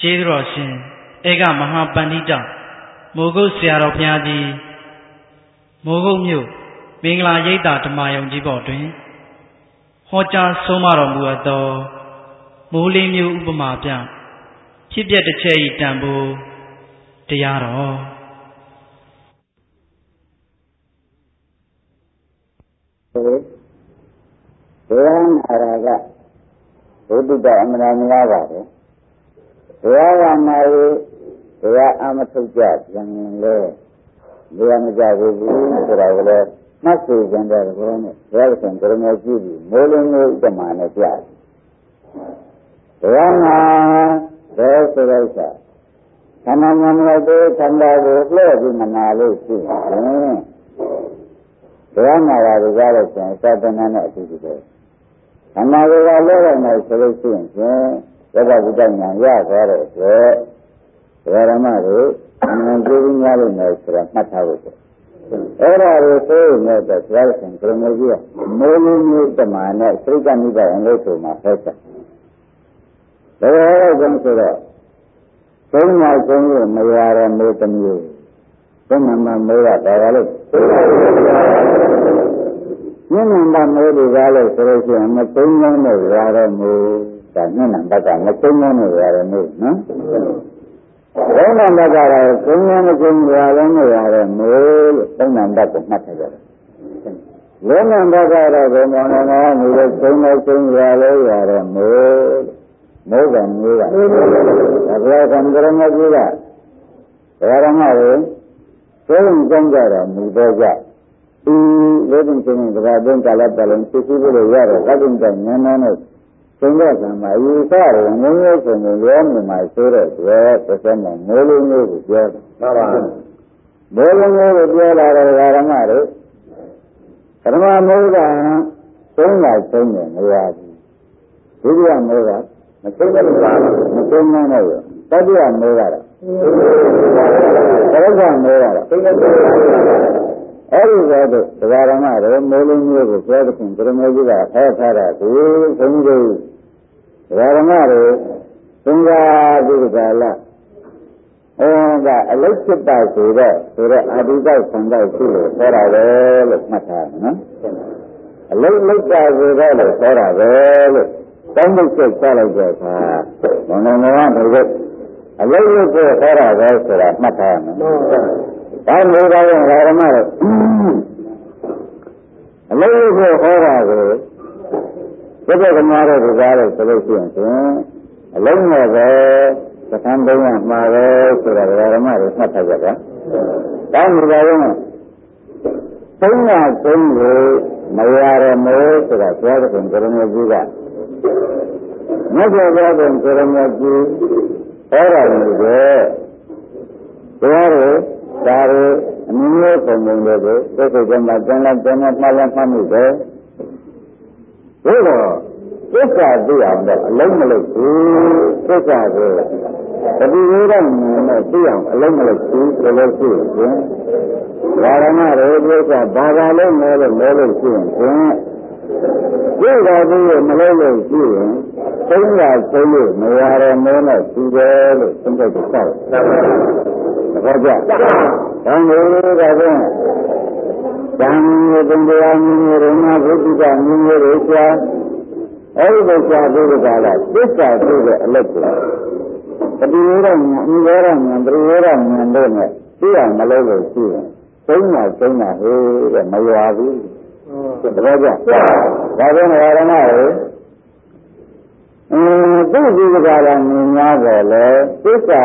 ကျေးဇူးတော်ရှင်ဧကမဟာပန္နိတမိုးကုတ်ဆရာတော်ဘုရားကြီးမိုးကုတ်မြို့မင်္ဂလာရိပ်သာဓမ္မယုံကြီးပေါ်တွင်ဟောကြားဆုံးမတော်မူအပ်သောမိုးလေးမျိုးဥပမာပြဖြစ်ပျက်တစ်ချက်၏တန်ဖိုးတရားတော်ဘုရားနာရာကဘုဒ္ဓအမှန်တရားများပါတယ်ဘုရားကနာရီဘုရားအမထုတ်ကြပြန်လဲဘုရားမကြဘူးဆိုတာကလည်းမှတ်စုကြတဲ့ဘုရားနဲ့ဘုရားရှင်ကရမေကြည့်ပြီးမိုးလုံးမျိုးဥပမာနဲ့ကြားဘုရားနာဘယ်ဆိုလိုက်တာခန္ဓာဉာဏ်နဲ့ဒီခန္ဓာကိုလှည့်ပြီးမနာလို့ရှိရင်ဘုရားနာရာကိုကြားလို့ဆိုရင်သတ္တနာနဲ့အတူတူပဲခန္ဓာကိုယ်ကလှည့်ရမယ်ဆိုလို့ရှိရင်သက္ကဝိတ္တဉာဏ်ရသွားတဲ့အတွက်ဘုရားဓမ္မကိုအမှန်ကြည့်များလို့မယ်ဆိုတာမှတ်ထားဖို့အဲ့ဒါကိုသိနေတော့ဘုရားရှင်ကရမေကြီးကမိုးလေးမျိုးတမန်နဲ့စိတ်ကမိဘအင်္ဂလိပ်ဆိုမှဟောတာဘယ်လိုလဲဆိုတော့သုံးပါးသုံးလို့မရတဲ့မိုးတစ်မျိုးသုံးမှမိုးကဒါကလို့ညဉ့်နံမိုးတွေကလည်းဆိုလို့ရှိရင်မသုံးလုံးနဲ့ရတဲ့မိုးဒါညဉ့်နံဘက်ကမသုံးလုံးနဲ့ရတဲ့မိုးနော်သုံးနံဘက်ကတော့သုံးလုံးမသုံးရလုံးနဲ့ရတဲ့မိုးလို့သုံးနံဘက်ကိုမှတ်ထားကြတယ်လုံးနံဘက်ကတော့ဘယ်မှာလဲမျိုးသုံးလုံးသုံးရလုံးရတဲ့မိုးမိုးကမျိုးကဘုရားကံကြရမကြီးကဘုရားဓမ္မကိုသုံးကြကြတာမူတော့ကြဒီလေးတင်ချင်းကဘာတွင်ကလည်းတလုံးသိသိလို့ရတော့ကတ္တိကဉာဏ်နဲ့သင်တဲ့ကံမှာယူဆရငုံငုံဆိုရင်ရောမြင်မှာဆိုတဲ့တွေ့သက်သက်နဲ့မိုးလုံးမျိုးကိုပြောတာမှန်ပါမိုးလုံးမျိုးကိုပြောလာတဲ့ဓမ္မတို့ဓမ္မမိုးကသုံးလိုက်သုံးတယ်မရဘူးဒုတိယမိုးကမသုံးလို့ပါဘူးမသုံးနိုင်တော့တတိယမိုးကတော့သရဇမိုးကတော့အဲ့ဒီကတော့ဒကာရမတွေမိုးလုံးမျိုးကိုပြောတဲ့ခင်ဒရမေကြီးကဟောထားတာဒီဘုန်းကြီးဒကာရမတွေသင်္ဃာဒီကလာကအလိတ်ဖြစ်တာဆိုတော့အာဒီကောက်ဆံတော့ရှိလို့ဟောတာပဲလို့မှတ်ထားနော်အလိတ်လိုက်တာဆိုတော့လို့ဟောတာပဲလို့တောင်းမိတ်ဆက်ချလိုက်တော့ခါဘုံတော်ကအလိတ်လိုက်ကိုဟောတာပဲဆိုတာမှတ်ထားနော်ဒါမျိုးတော့ဓမ္မတော့အလုံးကိုဟောတာကိုဘုရားဓမ္မတော်ကကြားလို့ဆိုလို့ရှိရင်အလုံးနဲ့ပဲသံတုံးရမှာပဲဆိုတာဓမ္မတွေမှတ်ထားကြတာဒါမျိုးတော့သုံးရသုံးကိုမရရမို့ဆိုတာဘုရားရှင်ကရမေကြီးကမြတ်စွာဘုရားရှင်ကရမေကြီးဟောတာမျိုးပဲဘုရားရဲ့ဒါတွေအမျိုးမျိုးပုံပုံတွေကိုသိစိတ်ကမှကျန်လာတယ်နဲ့မှတ်လိုက်မှမှုပဲဒါတော့သစ္စာသိအောင်တော့အလုံးမလုံးဘူးသစ္စာကိုတတိယတော့နဲ့သိအောင်အလုံးမလုံးဘူးဆိုလို့ရှိရင်ဘာရမတွေသစ္စာဘာသာလုံးလဲလို့လဲလို့ရှိရင်ဒီတော်ကြီးမလုံးလို့ရှိရင်သုံးရသုံးလို့မရရမဲနဲ့ရှိတယ်လို့သုံးတဲ့ကိစ္စဟုတ်ကြ။ဒါမျိုးကလည်းဉာဏ်ရဲ့တရားမျိုးတွေမှာဘုဒ္ဓကမျိုးတွေရှားအဲဒီလိုရှားပြီးကြလားသစ္စာသိတဲ့အလုပ်ကိုတတိယရဉာဏ်အနိရောဓဉာဏ်ပရိယောဓဉာဏ်တို့နဲ့သိအောင်မလုပ်လို့ရှိရင်သုံးတာဟေးတဲ့မရွာဘူး။တပည့်ကြ။ဒါကြောင့်ဓမ္မတွေသူ့ဒီကရာမြင်များတယ်လေသစ္စာ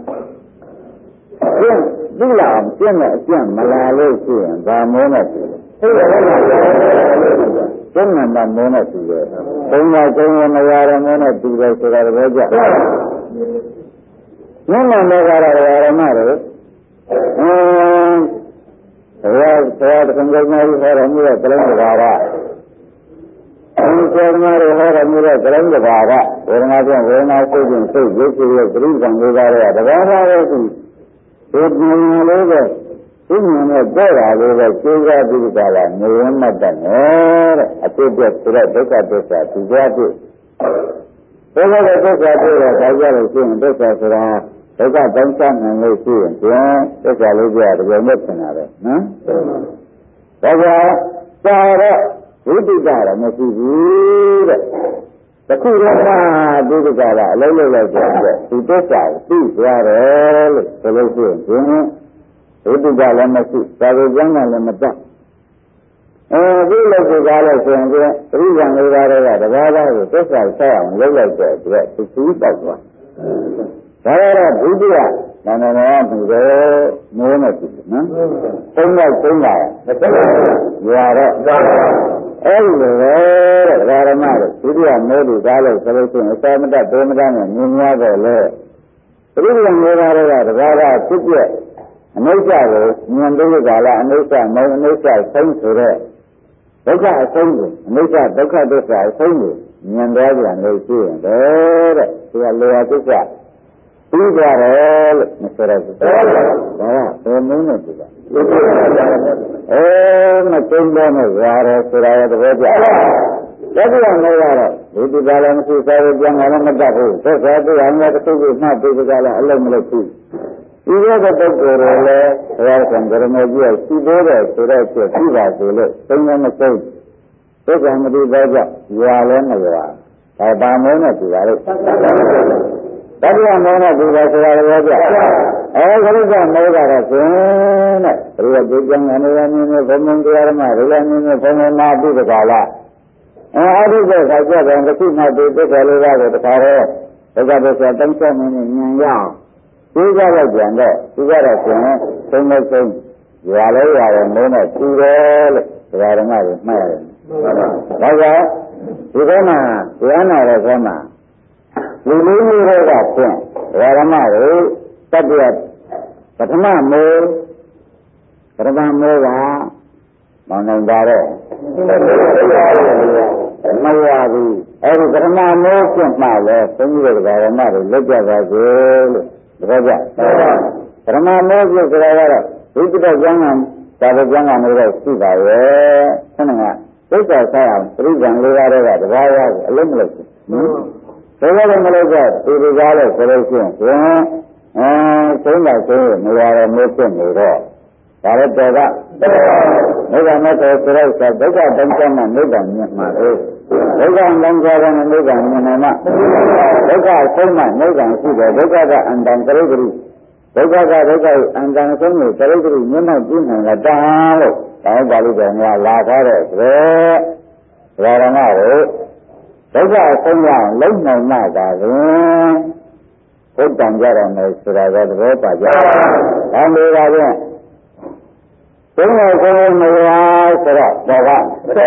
ဒီလောက်ပြည့်မဲ့အကျင့်မလာလို့ရှိရင်ဒါမိုးနဲ့ရှိတယ်။ဟုတ်တယ်ဗျာ။ကျင့်မှန်တာမိုးနဲ့ရှိတယ်။ဘုံကကျုံရမရတဲ့မိုးနဲ့တူတယ်ဆိုတာတကယ်ကြ။ညနေမေကတော့ဓမ္မတွေဘုရားတက္ကသိုလ်မှာဟောတော်မူတဲ့ကလုံးတဘာဝဆရာသမားတွေဟောတော်မူတဲ့ကလုံးတဘာဝဝေဒနာကြောင့်ဝေဒနာစိတ်ခြင်းစိတ်ရုပ်ရှိရဲ့ပြိဿံလေးပါးတွေကတဘာဝပဲရှိဒီဉာဏ်လေးပဲဒီဉာဏ်နဲ့တဲ့တာလေးပဲကျိုးစားပြီးကြတာနေရမှတ်တယ်တဲ့အဖြစ်ပြဆိုတဲ့ဒုက္ခသစ္စာသူကြဖြစ်ဘယ်လိုလဲသစ္စာတွေ့တော့ဒါကြလို့ရှိရင်သစ္စာဆိုတာဒုက္ခတောင်းချနိုင်လို့ရှိရင်ကျန်သစ္စာလေးပြတကယ်မဲ့ဖြစ်တာပဲနော်ဒါကြောင့်သာတော့ဝိတိကတော့မရှိဘူးတဲ့တခုတော့ဒုက္ခကအလုံးလုံးလိုက်တဲ့ဒီသစ္စာကိုသိသွားတယ်လို့ဆိုလို့ရှိရင်ဝိတိကလည်းမရှိသာဝေကျမ်းကလည်းမတတ်ဒီလိုကြကားလို့ဆိုရင်ပြိဿံလေးပါးတွေကတဘာသာကိုသစ္စာဆက်အောင်လုပ်လိုက်တဲ့အတွက်သူသိတောက်သွားဒါကတော့ဒုတိယနာမည်ကဒီလိုမိုးနဲ့ပြီနော်သုံးလိုက်သုံးပါရွာတော့အဲ့ဒီလိုပဲတဲ့ဓမ္မတို့ဒုတိယမိုးဒီကားလို့ဆိုလို့ရှိရင်အစမတတ်ဒေမတတ်နဲ့မြင်များတော့လေပြိဿံလေးပါးတွေကတဘာသာဖြစ်ပြအနိစ္စကိုဉာဏ်သိက္ခာလားအနိစ္စမဟုတ်အနိစ္စဆုံးဆိုတဲ့ဒုက္ခအဆုံးကိုအနိစ္စဒုက္ခသစ္စာအဆုံးကိုဉာဏ်တော်ပြန်လို့ရှိရင်တဲ့ဒီကလောကသစ္စာပြီးကြတယ်လို့မဆိုရဘူးဒါကဘယ်နည်းနဲ့ဒီကမသိတဲ့နဲ့ရတယ်ဆိုတာရဲ့သဘောကျတယ်ဒါကြောင့်လည်းကတော့ဒီကလည်းမရှိစားရပြန်လာလည်းမတတ်ဘူးသက်သာသိအောင်လည်းတစ်ခုခုမှတ်ပြီးကြလည်းအလုံးမလို့ဘူးဒီလိုတဲ့ပုဂ္ဂိုလ်တွေလည်းဘုရားကံကြရမေကြီးရှိသေးတယ်ဆိုတော့ဖြစ်ပြီးပါဆိုလို့သုံးလည်းမသုံးသစ္စာမတိသောကြောင့်ရွာလည်းမရွာဒါပါမုန်းနဲ့ဒီပါလို့တတိယမုန်းနဲ့ဒီပါဆိုတာလည်းကြောက်ခရိစ္ဆမောကတော့ဆိုရင်တဲ့ဘုရားကြည်ကြံနေရနေဘုံဘုံတရားဓမ္မတွေလည်းနေဘုံဘုံနာပြုတကားလားအထုတဲ့ခါကျတော့တစ်ခုမှဒီသစ္စာလေးပါးကိုတခါတော့ဒုက္ခသစ္စာတောင်းချနေဉာဏ်ရအောင်သိကြတော့ပြန်တော့သိကြတော့ပြန်သုံးလို့သုံးရွာလဲရွာတယ်မုန်းနဲ့သူတယ်လို့ဒကာဓမ္မတွေမှတ်ရတယ်။ဒါကြောင့်ဒီထဲမှာတရားနာတဲ့ထဲမှာလူလေးမျိုးတွေကဖြင့်ဒကာဓမ္မတွေတတ္တရပထမမိုးကမောင်နိုင်ပါတော့မရဘူးအဲ့ဒီပထမမိုးဖြင့်မှလည်းဘုန်းကြီးတို့ဒကာဓမ္မတွေလက်ကြပါစေလို့ဒါကြပရမမောပြဆိုတာကတော့ဝိပဿနာကျမ်းကသာဝကျမ်းကနေတော့ရှိပါရဲ့ဆန္ဒကသိက္ခာဆိုင်အောင်ပြိဿံလေးပါးတော့တဘာဝကိုအလုံးမလို့ဆိုတော့မလို့ကဒီဒီကားလို့ဆိုလို့ရှိရင်သုံးပါဆိုရင်မရတော့မိုးဖြစ်နေတော့ဒါလည်းတော်ကနိဗ္ဗာန်မဲ့ဆိုတော့ဒုက္ခတန်ချမ်းနဲ့နိဗ္ဗာန်မြတ်မှာလေဒုက္ခလမ်းကြားတဲ့နိဗ္ဗာန်မြင်နိုင်မှာဒုက္ခဆုံးမှနိဗ္ဗာန်ရှိတယ်ဒုက္ခကအန္တန်ကရိဂရိဒုက္ခကဒုက္ခအန္တန်ဆုံးကိုကရိဂရိမျက်မှောက်ပြုနိုင်တာတာလို့တောင်းပါလို့တယ်များလာထားတဲ့အတွက်ဓမ္မတို့ဒုက္ခဆုံးရအောင်လုံနိုင်မှသာဖြင့်ဘုဒ္ဓံကြရမယ်ဆိုတာကသဘောပါကြတယ်။ဒါမျိုးပါဖြင့်ဘုရားကိုယ်မရဆိုတော့ဒါကသာ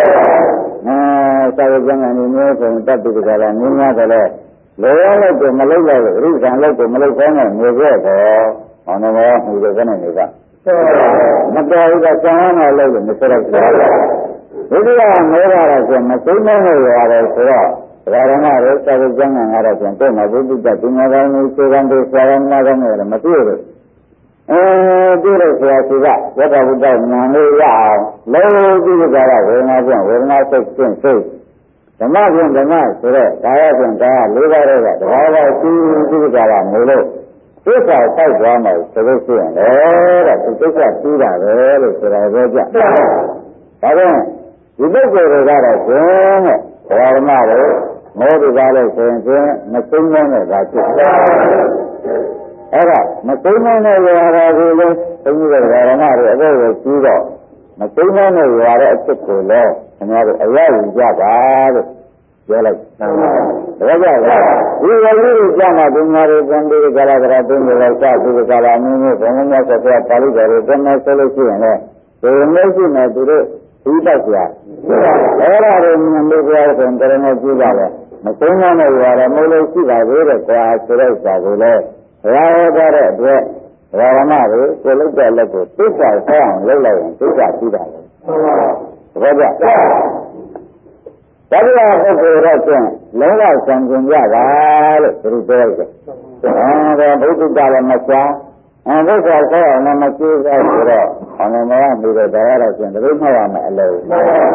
ဝကျမ်းကနေမျိုးဆိုတတ်ပြီးကြတာနင်းရတယ်လေလောရလိုက်ကိုမလုပ်လိုက်ဘူးဣဇံလိုက်ကိုမလုပ်ခေါင်းနဲ့နေခဲ့တော့ဟောနေမောဟိုကနေနေကမတော်ဘူးကကျမ်းနဲ့လို့မဆိုရဘူးဒုတိယမေးရတာဆိုမသိမလို့ရတယ်ဆိုတော့ဓမ္မရရဲ့သာဝကျမ်းကကတော့ပြန်တော့မဘုဒ္ဓတပညာကောင်းကိုစေကံတွေဆရာကောင်းများကောင်းတယ်မသိဘူးဒီလိုဆရာကြီးကဝတ္တဝုဒ္ဓဉာဏ်လေးရအောင်လုံးပြီးကြတာဝေဒနာဖြင့်ဝေဒနာစိတ်ဖြင့်စိတ်ဓမ္မဖြင့်ဓမ္မဆိုတော့ကာယဖြင့်ကာယ၄ပါးတော့ကတဘာဝရှိပြီးကြတာမို့လို့သစ္စာတိုက်သွားမယ်ဆိုလို့ရှိရင်လေတဲ့ဒီသစ္စာပြီးတာပဲလို့ဆိုတာပြောကြဒါကြောင့်ဒီပုဂ္ဂိုလ်တွေကတော့ရှင်တဲ့ဓမ္မတွေမောဒီကားလို့ဆိုရင်မသိမနဲ့ဒါဖြစ်တယ်အဲ့ဒါမသိမနဲ့ရတာကိုလည်းဘုန်းကြီးတွေကဓမ္မတွေအဖို့ကိုကြီးတော့မသိမနဲ့ရတဲ့အဖြစ်ကိုလည်းခင်ဗျားတို့အရယူကြပါလို့ပြောလိုက်ဒါကြောင့်ဒီဝိရိယကျမ်းမှာဒီမှာတွေပြန်ပြီးကြလာကြတာတင်းတွေလိုက်စပြီးကြလာအမျိုးမျိုးဘုံဘုံများဆက်ပြပါဠိတော်တွေပြန်မယ်ဆိုလို့ရှိရင်လည်းဒီလိုရှိနေသူတို့ဒီတော့ကြာအဲ့ဒါတွေမြင်လို့ပြောရင်တရဏကြည့်ပါလေမသိမနဲ့ရတယ်မလို့ရှိပါသေးတယ်ကွာဆိုတဲ့စာကိုလည်းဘုရားဟောတဲ့အတွက်ဓမ္မတွေကိုလုတ်တဲ့လက်ကိုသစ္စာဆောင်းအောင်လုပ်လိုက်ရင်သစ္စာပြီးတာလေဒါကြတတိယပုဂ္ဂိုလ်တော့ကျင့်လုံးဝဆံကျင်ကြပါလို့သူပြောတယ်ဒါဘုဒ္ဓကလည်းမချာဘုရားဆောင်းအောင်မကြည့်ကြဆိုတော့အမှန်တရားပြီးတော့တရားတော့ကျင့်တယ်မှတ်ရမယ်အလုံးဒါကြောင့်ဓမ္မတို့တတိယပုဂ္ဂိုလ်ဆံဖို့ရတတိယပုဂ္ဂိုလ်ဆံဖို့ရမယ်ဆိုရင်ဘုရားဟောတဲ့ဓမ္မတွေ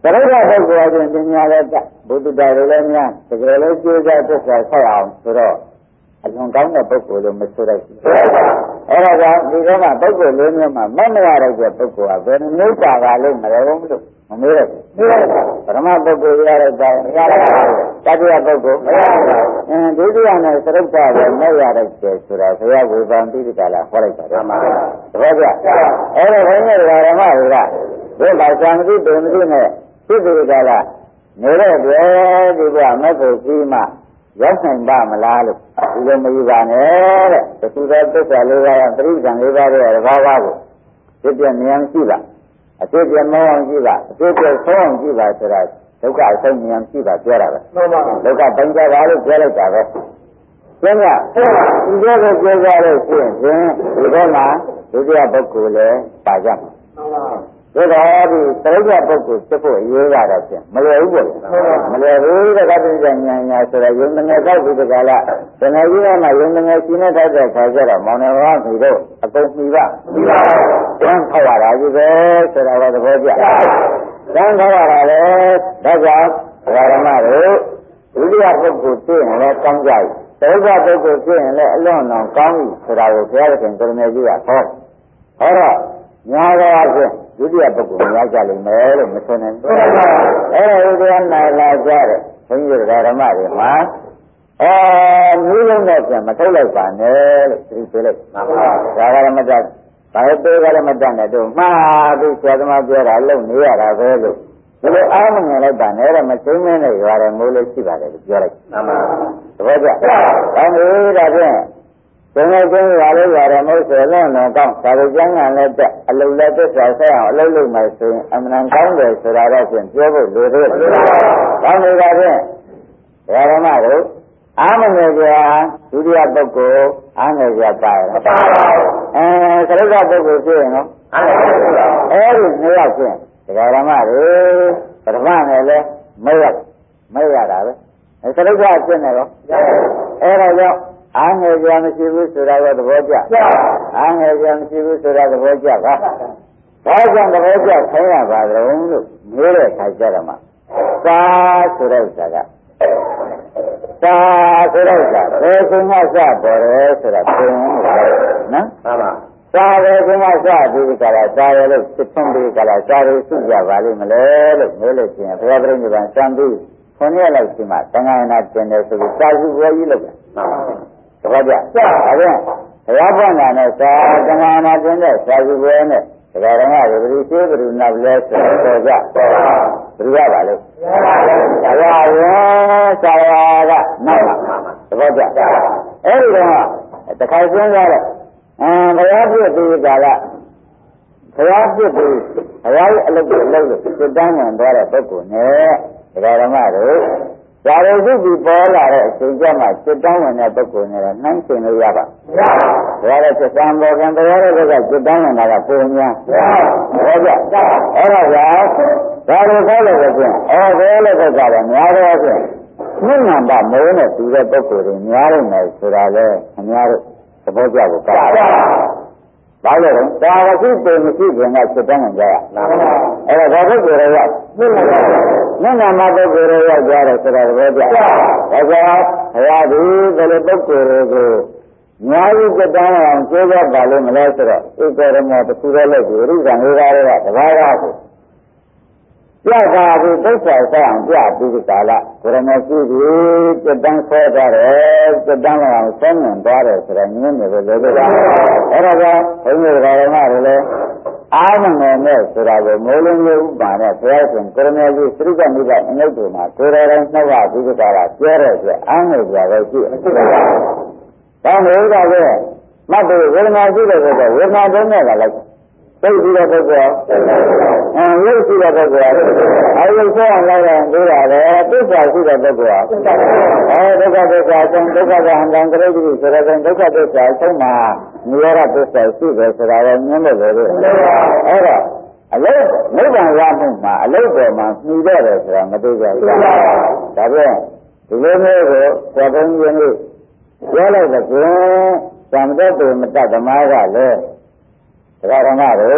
သရုပ်ကပုဂ္ဂိုလ်အချင်းပညာလည်းတတ်ဘုဒ္ဓတရားလည်းများတကယ်လည်းကျိုးစားသစ္စာဆက်အောင်ဆိုတော့အလွန်ကောင်းတဲ့ပုဂ္ဂိုလ်လို့မဆိုလိုက်ဘူးအဲ့ဒါကြောင့်ဒီတော့မှပုဂ္ဂိုလ်လေးမျိုးမှမမရတဲ့ပုဂ္ဂိုလ်ကဘယ်နှိမ့်ပါကလို့မရဘူးလို့မမေးရဘူးပရမပုဂ္ဂိုလ်ရတဲ့တိုင်ရတာတတိယပုဂ္ဂိုလ်မရဘူးဒုတိယနဲ့သရုပ်ကပဲမရတဲ့ဆိုတာဘုရားဝေဘာတိကလာဟောလိုက်ပါတယ်မှန်ပါတပည့်ကြအဲ့ဒါဘုန်းကြီးဓမ္မတွေကဒီမှာသံဃိတုံတိနဲ့သိတိကလာနေတဲ့ပြေဒီကမက်ဖို့ပြီးမှရောက်နိုင်ပါမလားလို့ဒီလိုမယူပါနဲ့တဲ့သတိတော်သစ္စာလေးပါးပရိစ္ဆန်လေးပါးရဲ့တဘာဝကိုသိပြဉာဏ်ရှိပါအသိပြမောအောင်ရှိပါအသိပြဆုံးအောင်ရှိပါဆိုတာဒုက္ခအဆုံးဉာဏ်ရှိပါပြောတာပဲမှန်ပါဒုက္ခတိုင်းကြပါလို့ပြောလိုက်တာပဲကျင်းကဒီလိုကိုပြောကြလို့ရှိရင်ဒီဘက်မှာဒုတိယပုဂ္ဂိုလ်လည်းပါကြမှာမှန်ပါဒါတော့ဒီသရုပ်ကပုဂ္ဂိုလ်ဖြစ်ဖို့အရေးရတော့ဖြင့်မလွယ်ဘူးပေါ့မလွယ်ဘူးတဲ့ကတိဉာဏ်ညာဆိုတော့ယုံငယ်ကောက်ပြီးဒီကလာတဏှာကြီးကမှယုံငယ်ရှင်နဲ့တတ်တဲ့ခါကျတော့မောင်နှမကပြီးတော့အကုန်ပြီးပါပြီးပါကျန်းထောက်ရတာကြီးပဲဆိုတာကသဘောကျကျန်းထောက်ရတာလေဒါကြောင့်ဓမ္မတို့ဒုတိယပုဂ္ဂိုလ်ဖြစ်ရင်လည်းကောင်းကြပြီသရုပ်ကပုဂ္ဂိုလ်ဖြစ်ရင်လည်းအလွန်အောင်ကောင်းပြီဆိုတာကိုဘုရားရှင်ကိုရမေကြီးကဟောတော့ညာတော်ဖြင့်ဒုတိယပုဂ္ဂိုလ်များကြလိမ့်မယ်လို့မဆိုနိုင်ဘူး။အဲဒီတရားနိုင်လာကြတဲ့ဘုန်းကြီးဓမ္မတွေမှာမျိုးလုံးနဲ့ပြန်မထုတ်လိုက်ပါနဲ့လို့သိပေးလိုက်။မှန်ပါဘူး။ဒါကလည်းမတတ်။ဘာလို့ပေးကြလဲမတတ်နဲ့တို့မှားပြီးဆရာသမားပြောတာလုံနေရတာပဲလို့ဒီလိုအားမငယ်လိုက်ပါနဲ့တဲ့မသိမင်းနဲ့ရွာတယ်မိုးလို့ရှိပါတယ်လို့ပြောလိုက်။မှန်ပါဘူး။တပည့်ကြ။ဒါမျိုးဒါဖြင့်ဘယ်လိုကျင်းရလဲရတယ်မဟုတ်ဆိုတော့တော့ကောင်းဒါကိုကျမ်းဂန်လည်းတက်အလုံးလည်းသစ္စာဆက်အောင်အလုံးလုံးမှဆိုရင်အမှန်ကောင်းတယ်ဆိုတာတော့ဖြင့်ပြောဖို့လိုသေးတယ်။ကောင်းနေတာဖြင့်ဓမ္မတို့အာမငယ်ကြဒုတိယပုဂ္ဂိုလ်အာငယ်ကြပါရမပါဘူး။သရုပ်ကပုဂ္ဂိုလ်ဖြစ်ရင်နော်အာငယ်ကြပါအဲဒီနှစ်ယောက်ဖြင့်ဓမ္မတွေပထမနဲ့လည်းမရတာပဲ။သရုပ်ကဖြစ်နေတော့အဲဒါကြောင့်အားငယ်ကြမရှိဘူးဆိုတာကသဘောကျအားငယ်ကြမရှိဘူးဆိုတာသဘောကျပါဘာကြောင့်သဘောကျခိုင်းရပါကြုံလို့မေးတဲ့အခါကျတော့မှသာဆိုတဲ့ဥစ္စာကသာဆိုတဲ့ဥစ္စာဘယ်ချိန်မှစပေါ်တယ်ဆိုတာသင်ရတယ်နော်မှန်ပါသာဘယ်ချိန်မှစပြီးကြတာသာရလို့စစ်ထုံးပြီးကြတာသာရစုကြပါလိမ့်မလဲလို့မေးလို့ရှိရင်ဘုရားပြိဋိဘံစံပြီးခွန်ရလိုက်ရှိမှတန်ခါနာကျင်တယ်ဆိုပြီးသာစုပွဲကြီးလုပ်တယ်မှန်ပါတပည့်ကြ။ဒါဖြင့်ဘုရားပွင့်လာတဲ့သာသနာနာကျင်းတဲ့သာစုပွဲနဲ့ဒကာရမတွေဘယ်လိုရှိဘယ်လိုနောက်လဲဆိုတော့ကြ။ဘယ်လိုရပါလဲ။ဘုရားရဲ့ဆရာကနောက်ပါ။တပည့်ကြ။အဲဒီတော့တခါစဉ်းစားတော့ဘုရားပြည့်ပြီးကြလားဘုရားပြည့်ပြီးဘုရားရဲ့အလုပ်ကိုလုပ်လို့စိတ်တန်းဝင်သွားတဲ့ပုဂ္ဂိုလ်နဲ့ဒကာရမတို့ဇာရုပ်ပြီးပေါ်လာတဲ့အချိန်ကျမှစိတ်တောင်းဝင်တဲ့ပုဂ္ဂိုလ်နဲ့နှိုင်းရှင်လို့ရပါမရပါဘူး။ဒါလည်းစိတ်တမ်းပေါ်ကံတရားတဲ့ဘက်ကစိတ်တောင်းဝင်တာကပုံများမရပါဘူး။ဟုတ်ကြ။အဲ့ဒါကြောင့်ဒါလိုခေါ်လို့ဖြင့်ဘယ်လိုဘက်ကလည်းများတော့ဖြင့်မြင့်မှန်ပါမိုးနဲ့တူတဲ့ပုဂ္ဂိုလ်တွေများနေတယ်ဆိုတာလေအများတို့သဘောကျဖို့ကောင်းပါဘာလို့လဲဒါဝစိပေမရှိခင်ကစိတ်တမ်းဝင်ကြရအဲ့ဒါဘာပုဂ္ဂိုလ်တွေရောက်မျက်နှာမှာပုဂ္ဂိုလ်တွေရောက်ကြတယ်ဆိုတာသဘောကျဒါကြောင့်ဘုရားဒီဘယ်လိုပုဂ္ဂိုလ်တွေကိုများကြီးစိတ်တမ်းအောင်ကျိုးရပါလို့မလဲဆိုတော့ဧကရမောတစ်ခုတည်းလို့ဒီရိစ္ဆန်လေးပါးတွေကတဘာဝကိုပြတာပြီးဒုက္ခဆက်အောင်ပြပြီးဒီကာလကိုရမေရှိပြီးစိတ်တမ်းဆွဲသွားတယ်စိတ်တမ်းအောင်ဆုံးမြင်သွားတယ်ဆိုတော့ညင်းနေလို့လည်းအဲ့ဒါကဘုန်းကြီးဓမ္မတွေလည်းအားမငယ်နဲ့ဆိုတာကိုမိုးလင်းလေးဥပါနဲ့ဘုရားရှင်ကိုရမေကြီးသတိကမိကအငုတ်တွေမှာကိုယ်တော်တိုင်းနှောက်ပြီးဒီကာလပြောတဲ့အတွက်အားငယ်ကြပဲရှိမရှိပါဘူး။ဒါမျိုးကလည်းမှတ်ပြီးဝေဒနာရှိတဲ့ဘက်ကဝေဒနာတုံးနဲ့လိုက်သိပြီးတဲ့ပုဂ္ဂိုလ်ရုပ်ရှိတဲ့ပုဂ္ဂိုလ်အယုတ်ဆုံးအောင်လိုက်ရင်တွေ့ရတယ်သစ္စာရှိတဲ့ပုဂ္ဂိုလ်ဒုက္ခသစ္စာဆုံးဒုက္ခကဟံတံကရိတိဆိုတဲ့ဒုက္ခသစ္စာဆုံးမှာနိရောဓသစ္စာရှိတယ်ဆိုတာလည်းမြင်လို့လေအဲ့တော့အလုတ်နိဗ္ဗာန်ရမှုမှာအလုတ်ပေါ်မှာနှီးတယ်ဆိုတာမသိကြဘူးဒါဖြင့်ဒီလိုမျိုးကိုသဘုံကြီးလေးပြောလိုက်တဲ့သံတတ်တယ်မတတ်သမားကလည်းဓမ္မတို့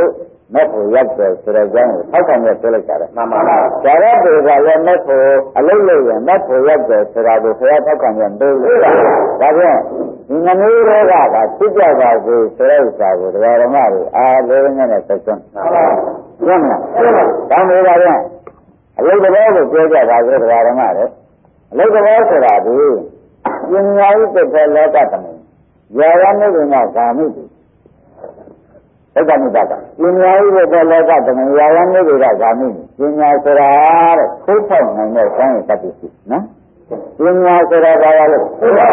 မဲ့ဖို့ရောက်တယ်ဆိုတော့ကျမ်းကိုထောက်ခံရပြောလိုက်ကြတယ်မှန်ပါလားဇာရတေကလည်းမဲ့ဖို့အလုံးလို့ရမဲ့ဖို့ရောက်တယ်ဆိုတာကိုဘုရားထောက်ခံရပြောလို့ဒါဖြင့်ဒီမမျိုးတွေကဖြစ်ကြပါစေဆိုတဲ့ဥစ္စာကိုတရားဓမ္မတွေအားလုံးနဲ့ဆက်စွန်းမှန်ပါရှင်းမလားတောင်းနေတာဖြင့်အလုံးတစ်ဘောကိုပြောကြပါစေတရားဓမ္မတွေအလုံးတစ်ဘောဆိုတာဒီပညာဥပ္ပဒေလောကတမန်ယာယနိဗ္ဗာန်ကာမိတိဒုက္ခမိတ္တကပညာဥပ္ပဒေလောကတမန်ယာယနိဗ္ဗာန်ကာမိတိပညာဆိုတာတဲ့ခိုးဖောက်နိုင်တဲ့ဆန်းရတတ်သိရှိနော်ပညာဆိုတာဘာလဲခိုးဖောက်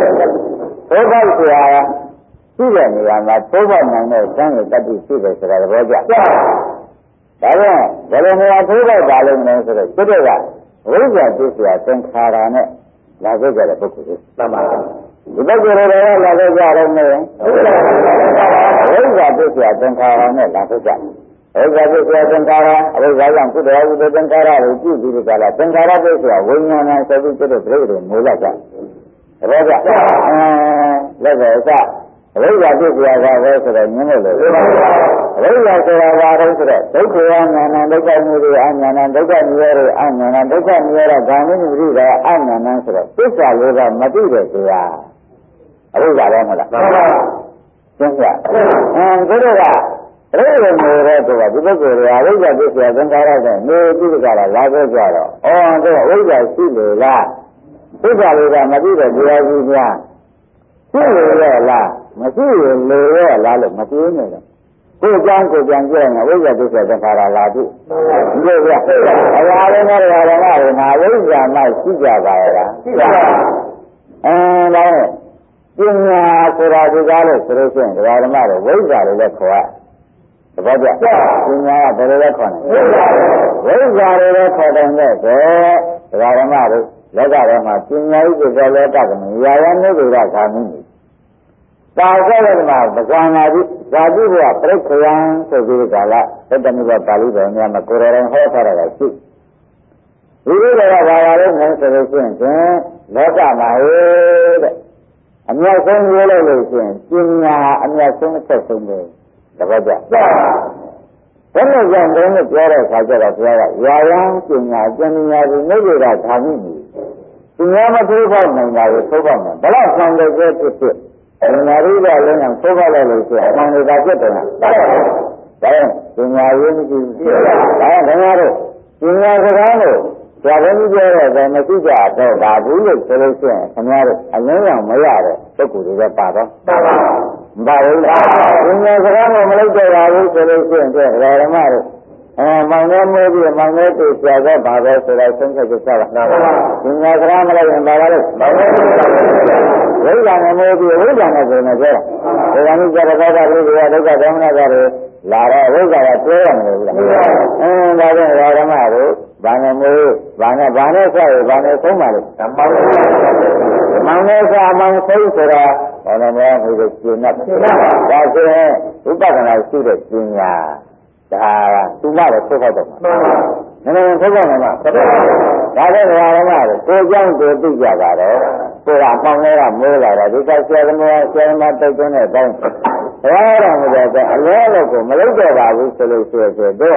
ဆိုတာရှိတဲ့နေရာမှာခိုးဖောက်နိုင်တဲ့ဆန်းရတတ်သိရှိတယ်ဆိုတာသဘောကျဒါကြောင့်ဘယ်လိုနေရာခိုးဖောက်ပါလိမ့်မယ်ဆိုတော့စိတ်တွေကဝိဇ္ဇာသိစရာသင်္ခါရနဲ့လာခဲ့ကြတဲ့ပုဂ္ဂိုလ်တွေမှန်ပါဒီပုဂ္ဂိုလ်တွေလည်းလာခဲ့ကြတော့မယ်ဝိဇ္ဇာသိစရာသင်္ခါရနဲ့လာခဲ့ကြဝိဇ္ဇာသိစရာသင်္ခါရအဝိဇ္ဇာကြောင့်ကုသိုလ်ဝိသေသင်္ခါရကိုကြည့်ပြီးကြလားသင်္ခါရသိစရာဝိညာဏဆိုပြီးကျတဲ့ပြိတ္တိမူလိုက်ကြဒါကြလက်ပဲစအဝိဇ္ဇာသိစရာကပဲဆိုတော့ညင်းလို့လေအဝိဇ္ဇာဆိုတာဘာလို့ဆိုတော့ဒုက္ခယညာဏဒုက္ခမျိုးတွေအညာဏဒုက္ခမျိုးတွေအညာဏဒုက္ခမျိုးတော့ဂာမိမှုတွေအညာဏဆိုတော့သစ္စာလေးကမသိတဲ့တရားအဝိဇ္ဇာပဲမဟုတ်လားရှင်းပြဒီလိုကပြိတ္တိမျိုးတော့ဒီပုဂ္ဂိုလ်တွေအဝိဇ္ဇာသိစရာသင်္ခါရနဲ့နေပြီးကြတာလာခဲ့ကြတော့ဒီအဝိဇ္ဇာရှိလေလားသစ္စာလေးကမသိတဲ့တရားကြီးများရှိလေရဲ့လားမရှိရင်လေရဲ့လားလို့မသိနေတော့ကိုယ်ကြောင့်ကိုပြန်ကြည့်ရင်ဝိဇ္ဇာသိစ္စာသင်္ခါရလာပြီဒီလိုပြအရာလေးနဲ့ဓမ္မတွေမှာဝိဇ္ဇာမှရှိကြပါရဲ့လားရှိပါဒါနဲ့ပညာဆိုတာဒီကားလို့ဆိုလို့ရှိရင်ဓမ္မတွေဝိဇ္ဇာတွေလည်းခေါ်ရသဘောကျပညာကဘယ်လိုလဲခေါ်နေဝိဇ္ဇာတွေလည်းခေါ်တယ်နဲ့ဆိုဓမ္မတွေလောကထဲမှာပညာဥပ္ပဒေလောကကမြာယနိဗ္ဗာန်ကာမိနေသာသနာ့မှာပဇာနာတိဇာတိဘုရားပြိခယံဆိုပြီးကြလားသတ္တမိဘပါဠိတော်များမှာကိုယ်တော်ဟောထားတာရှိဒီလိုကဘာလာလဲဆိုလို့ရှိရင်လောကမှာတဲ့အမြတ်ဆုံးပြောလို့ရှိရင်ပညာအမြတ်ဆုံးအချက်ဆုံးပဲတပတ်ကြဘယ်လိုကြောင့်လဲပြောတဲ့အခါကျတော့ဘုရားကယာယံပညာဉာဏ်ဉာဏ်ကိုနိဗ္ဗာန်ဓာမိနေပညာမထိုးပေါက်နိုင်တာကိုထိုးပေါက်နိုင်ဘယ်တော့ဆောင်တဲ့ဖြစ်ဖြစ်ပညာရိကလည်းအောင်ထိုးပေါက်လိုက်လို့ရှိရင်အမှန်တရားဖြစ်တယ်လားဒါရင်ပညာရင်းမရှိဘူးဒါရင်ခင်ဗျားတို့ပညာစကားကိုဇာတိပြောတော့မရှိကြတော့ပါဘူးလို့ဆိုလို့ရှိရင်ခင်ဗျားတို့အလင်းရောင်မရတဲ့ပုဂ္ဂိုလ်တွေပဲပါတော့မပါဘူးလားပညာစကားကိုမလုပ်တော့ပါဘူးဆိုလို့ရှိရင်ဓမ္မတို့မောင်နေမိုးပြီးမောင်နေပြေဆရာတော့ပါပဲဆိုတော့ဆုံးဖြတ်ချက်ချတာပညာစကားမလုပ်ရင်ပါပါလို့မောင်နေဝိဇ္ဇာနဲ့မိုးပြီးဝိဇ္ဇာနဲ့ဆိုနေပြောတာဒီကနေ့ကြတော့ဘာသာလို့ဒီကဒုက္ခသမဏတာတွေလာတော့ဝိဇ္ဇာကတွဲရမလို့လားဒါကြောင့်ဓမ္မတို့ဘာနဲ့မိုးဘာနဲ့ဆောက်ရဘာနဲ့ဆုံးပါလို့မောင်နေစားမောင်ဆုံးဆိုတာဘာနဲ့လဲဒီလိုရှင်းနေတာဒါဆိုရင်ဥပဒနာရှိတဲ့ပညာဒါကသူမတော့ထုတ်ဖောက်တော့မှာနည်းနည်းထုတ်ဖောက်နိုင်မှာဒါတဲ့ဓမ္မတို့ကိုကြောင့်ကိုသိကြပါတော့ကိုကအပေါင်းလေးကမိုးလာတာဒီကဆရာသမားတုတ်သွင်းတဲ့အတိုင်းဘာတော်မူတဲ့အလဲလို့ကိုမလုပ်တော့ပါဘူးဆိုလို့ဆိုတို့က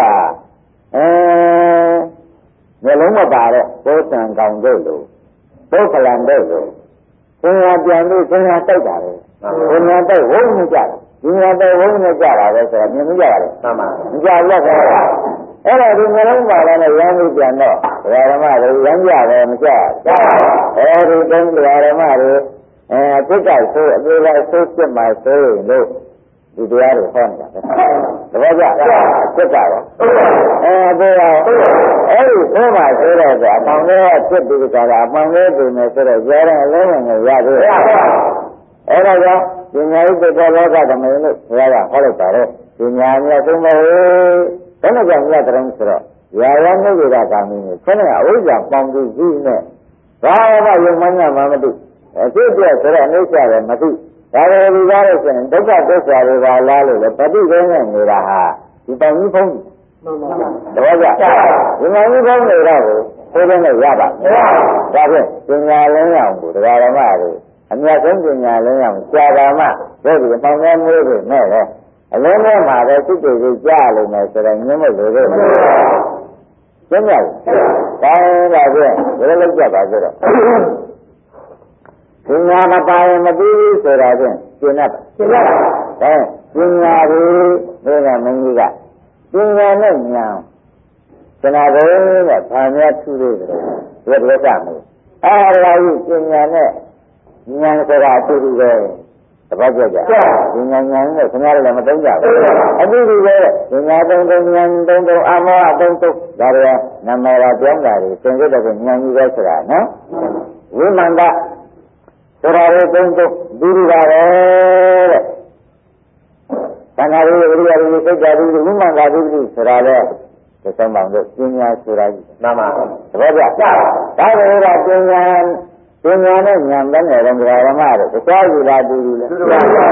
မျိုးလုံးမပါတဲ့ဘုသံကောင်တို့လို့ဘုခလန်တို့လို့သင်္ဃာပြန်လို့သင်္ဃာတိုက်တာလေသင်္ဃာတိုက်ဝုန်းမကြဘူးဒီငါတော့ဝုန်းနဲ့ကြတာပဲဆိုတော့မြင်မကြပါဘူးမှန်ပါမကြဘူးလားခင်ဗျာအဲ့ဒါဒီမျိုးလုံးပါတော့ရမ်းပြီးပြန်တော့ဓမ္မတွေရမ်းကြတယ်မကြဘူးအဲဒီတုန်းဓမ္မတွေအပြစ်ကဆိုအပြေလိုက်ဆိုးပြစ်မှဆိုရင်လို့ဒီတရားတွေဟောနေတာပဲတပည့်ကြပြစ်တာရောအဲဒီဆိုးမှဆိုတော့ဆိုအပေါင်းလေးကပြစ်ပြီးကြတာအပေါင်းလေးပြင်နေဆိုတော့ရတဲ့အလုံးဝင်ကိုရသေးတယ်အဲ့ဒါကြောင့်ပညာဥပ္ပဒေလောကဓမ္မလို့ဘုရားကဟောလိုက်ပါတယ်ပညာမြတ်ဆုံးပဲဘယ်လိုကြောင့်မြတ်တယ်ဆိုတော့ယာယနိဗ္ဗာန်ကာမိနဲ့ခဏအဝိဇ္ဇာပေါင်းပြီးကြီးနဲ့ဘာမှယုံမှန်းမှမသိအဖြစ်ပြဆိုတော့အိဋ္ဌာလည်းမသိဒါပေမဲ့ဒီကားလို့ဆိုရင်ဒုက္ခသစ္စာတွေကလားလို့လေပฏิကိနဲ့နေတာဟာဒီပေါင်းကြီးဖုံးတပည့်ကြဒီပေါင်းကြီးဖုံးနေတော့ကိုသိတဲ့နဲ့ရပါဒါဖြင့်ပညာလင်းအောင်ကိုတရားဓမ္မတွေအမြတ်ဆုံးပညာလင်းအောင်ကြာပါမှတို့ဒီပေါင်းများမျိုးတွေနဲ့လေအလုံးထဲမှာပဲစိတ်တွေကြားလို့မယ်ဆိုတော့ညှို့မလို့လို့ရှင်းကြတယ်တိုင်းပါဖြင့်ဘယ်လိုလုပ်ကြပါကြတော့ပညာမပါရင်မပြီးဘူးဆိုတာဖြင့်ရှင်းတတ်ပါရှင်းတတ်ပါဒါပညာတွေဒီကမင်းကြီးကပညာနဲ့ဉာဏ်သနာဘုံနဲ့ဗာများထူလို့ဆိုတော့ဒီလိုကြမယ်အဲ့ဒါကြီးပညာနဲ့ဉာဏ်ဆိုတာအတူတူပဲတပတ်ကြကြဉာဏ်နဲ့ခင်ဗျားတို့လည်းမသုံးကြဘူးအတူတူပဲဉာဏ်သုံးဉာဏ်သုံးအမောအသုံးဒါတွေနာမည်ကပြောင်းတာတွေသင်္ကေတကဉာဏ်ကြီးပဲဆိုတာနော်ဝိမာန်ကဆိုတာတွေသုံးဒုရပါပဲတဲ့သံဃာတွေဝိရိယတွေစိတ်ဓာတ်တွေဝိမာန်ကဒုတိဆိုတာလေသစ္စာမောင်တို့ပညာဆိုတာကြီးမှန်ပါသဘောကျဒါကလည်းပညာနဲ့ဉာဏ်ပဲနဲ့တော့ဓမ္မတို့တရားယူလာတူတူလေဟုတ်ပါဘူး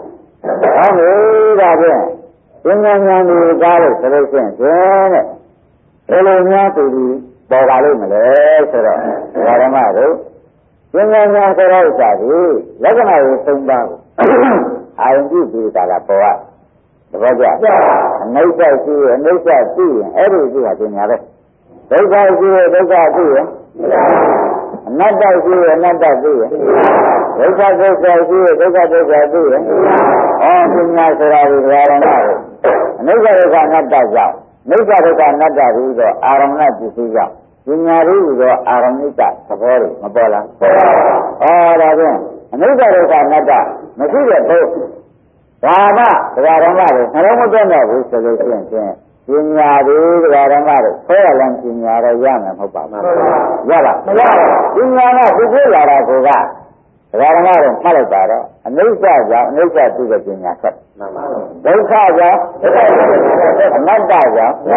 ဒါဖြင့်ပညာဉာဏ်တွေကားလို့ဆိုလို့ရှိရင်ဖြင့်တဲ့ဘယ်လိုများတူတူပေါ်ပါလိမ့်မလဲဆိုတော့ဓမ္မတို့ပညာဉာဏ်ဆိုတဲ့ဥစ္စာကိုလက္ခဏာကိုသုံးပါးကိုအာရုံပြုပြီးတာကပေါ်ရသဘောကျအနိစ္စရှိရင်အနိစ္စသိရင်အဲ့ဒီသိတာပညာပဲဒုက္ခရှိရင်ဒုက္ခသိရင်အနတ္တရှိရင်အနတ္တသိရင်ဒုက္ခဒုက္ခရှိရင်ဒုက္ခဒုက္ခသိရင်ပညာဆိုတာဒီဓမ္မတွေအနိစ္စဒုက္ခအနတ္တကြောင့်အနိစ္စဒုက္ခအနတ္တပြီးတော့အာရမဏပစ္စည်းကြောင့်ပညာရည်ဟူသောအာရမဏိကသဘောတွေမပေါ်လားဒါဖြင့်အနိစ္စဒုက္ခအနတ္တမရှိတဲ့ဘုရားဓမ္မတွေနှလုံးမသွင်းတော့ဘူးဆိုလို့ရှိရင်ပညာတွေဓမ္မတွေဆွဲရလမ်းပညာတော့ရမယ်မဟုတ်ပါဘူးရပါမရပါဘူးပညာကသူ့လာတာကဓမ္မတွေမှတ်လိုက်ပါတော့အနိစ္စကြောင့်အနိစ္စသိတဲ့ပညာဆက်ဒုက္ခကြောင့်အနတ္တကြောင့်သ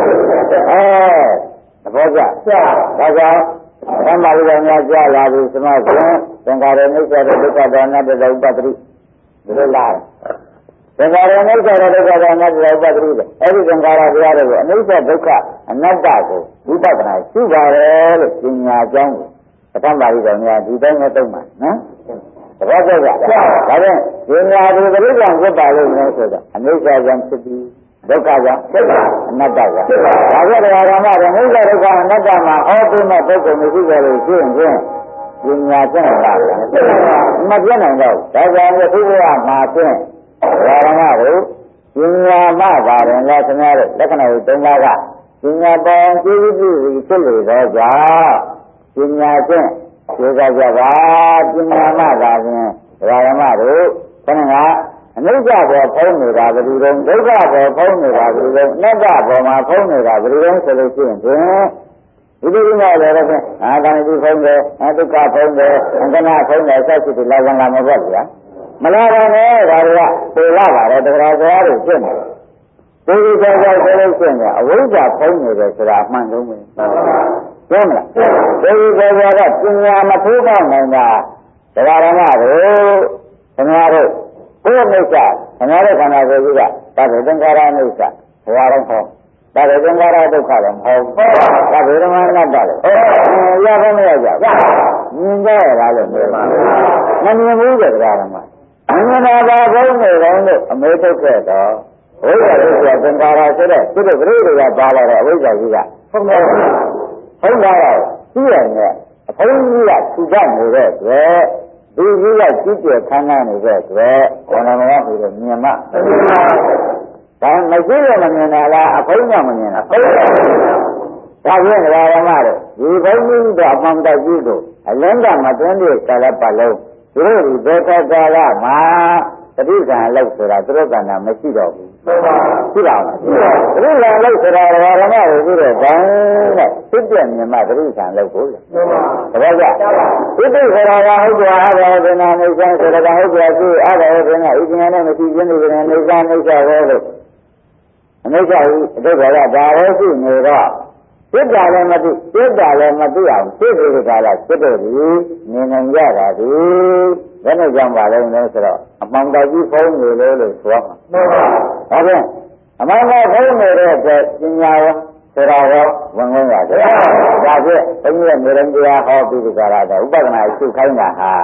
ဘောကျဒါကြောင့်ဓမ္မလူတော်များကြားလာပြီးစမဖြင့်သင်္ခါရနိစ္စဒုက္ခဒေါနတ္တဥပ္ပတ္တိဒီလိုလားသင်္ခါရအနိစ္စဒုက္ခဒေါနတ္တဥပ္ပတ္တိအဲ့ဒီသင်္ခါရတရားတွေကိုအနိစ္စဒုက္ခအနတ္တကိုဝိပဿနာရှိပါတယ်လို့ပညာအကြောင်းကိုပထမပါဠိတော်များဒီတိုင်းနဲ့သုံးပါနော်သဘောကျကြဒါဖြင့်ပညာဒီပရိစ္ဆေဖြစ်ပါလို့လဲဆိုတော့အနိစ္စကြောင့်ဖြစ်ပြီးဒုက္ခကြောင့်အနတ္တကြောင့်ဒါပြတရားဓမ္မတွေအနိစ္စဒုက္ခအနတ္တမှာဩပိမဲ့ပုဂ္ဂိုလ်မရှိကြလို့ရှိရင်ပညာကျင့်တာမပြတ်နိုင်တော့ဒါကြောင့်ဒီဘုရားမှာဖြင့်ဓမ္မတို့ပညာမှပါတယ်လဲခင်ဗျားတို့လက္ခဏာတွေ၃ပါးကပညာပေါ်ကျေးဇူးပြုဖြစ်လို့တော့ကြောင့်ပညာကျင့်ကျေးဇူးကြပါပညာမှပါဖြင့်ဓမ္မတို့ခဏကအနိစ္စပေါ်ဖုံးနေတာဘယ်လိုလဲဒုက္ခပေါ်ဖုံးနေတာဘယ်လိုလဲအနတ္တပေါ်မှာဖုံးနေတာဘယ်လိုလဲဆိုလို့ရှိရင်ဖြင့်ဒီလိုမျိုးလည်းဖြင့်အာတန်တိဖုံးတယ်ဒုက္ခဖုံးတယ်အန္တနာဖုံးတယ်ဆက်ရှိတယ်လာဝင်လာမှာပေါ့ဗျာမလာပါနဲ့ဒါတွေကပြေလာပါတယ်တရားစကားတွေဖြစ်နေတယ်ဒီလိုကြောင့်ဆိုလို့ရှိရင်အဝိဇ္ဇာဖုံးနေတယ်ဆိုတာအမှန်ဆုံးပဲပြောမလားဒီလိုကြောင့်ကပညာမထိုးပေါက်နိုင်တာတရားဓမ္မတို့ခင်ဗျားတို့ကိုယ်မိစ္ဆာခင်ဗျားတို့ခန္ဓာကိုယ်ကြီးကဒါပေသင်္ခါရမိစ္ဆာဘဝတော်ဟောဒါပေသင်္ခါရဒုက္ခတော့မဟုတ်ဒါပေဓမ္မအနတ္တလို့ရပါမရကြမြင်ကြရတာလို့ပြောပါမမြင်ဘူးတဲ့တရားဓမ္မအမှန်တရားဘုန်းနေတယ်လို့အမေထုတ်ခဲ့တော့ဝိဇ္ဇာလို့ဆိုသင်္ခါရဆိုတဲ့သူတို့ပြိတွေကပါလာတော့အဝိဇ္ဇာကြီးကဟုတ်တယ်ဟုတ်ပါတော့သူ့ရဲ့နဲ့အဖုံးကြီးကထူထပ်နေတဲ့အတွက်ဒီကြီးကကြည့်ကြခမ်းခမ်းနေတဲ့အတွက်ခန္ဓာမကဆိုတော့မြင်မှဒါမရှိရမမြင်တာလားအဖုံးကမမြင်တာဟုတ်ပါဘူးဒါဖြင့်ဓမ္မတို့ဒီဘုန်းကြီးတို့အမှန်တကြီးကိုအလင်းကမသွင်းတဲ့ကာလပတ်လုံးသူတို့ဒီဘေကကာလမှာတတိကံလောက်ဆိုတာသူတို့ကံတာမရှိတော့ဘူးရှိပါ့မလားတတိကံလောက်ဆိုတာဓမ္မတို့ပြီးတော့ဘန်းနဲ့ဖြစ်ပြမြင်မှတတိကံလောက်ကိုလေတပည့်ကြဒီတိဆိုတာကဟုတ်ကြအားရဒနာနေဆိုင်ဆိုတာကဟုတ်ကြပြီအားရဒနာဤဉာဏ်နဲ့မရှိခြင်းတွေနဲ့နေဆိုင်နေကြရောလို့အနိစ္စဟုအတုကရဒါရောရှိနေတော့စိတ်ဓာတ်လည်းမသိစိတ်ဓာတ်လည်းမသိအောင်စိတ်တွေကလည်းစိတ်တို့ဒီနေနိုင်ကြတာဒီဘယ်နဲ့ကြောင့်ပါလဲဆိုတော့အမှန်တကြီးဖုံးနေလို့ဆိုရမှာဟုတ်ပါဘူးဒါဖြင့်အမှန်တဖုံးနေတဲ့အတွက်ပညာရောဆိုတာရောဝင်ဝင်ရတယ်ဒါဖြင့်ဘုန်းကြီးရဲ့နေရင်တရားဟောပြီးကြတာတော့ဥပဒနာရှုခိုင်းတာဟာ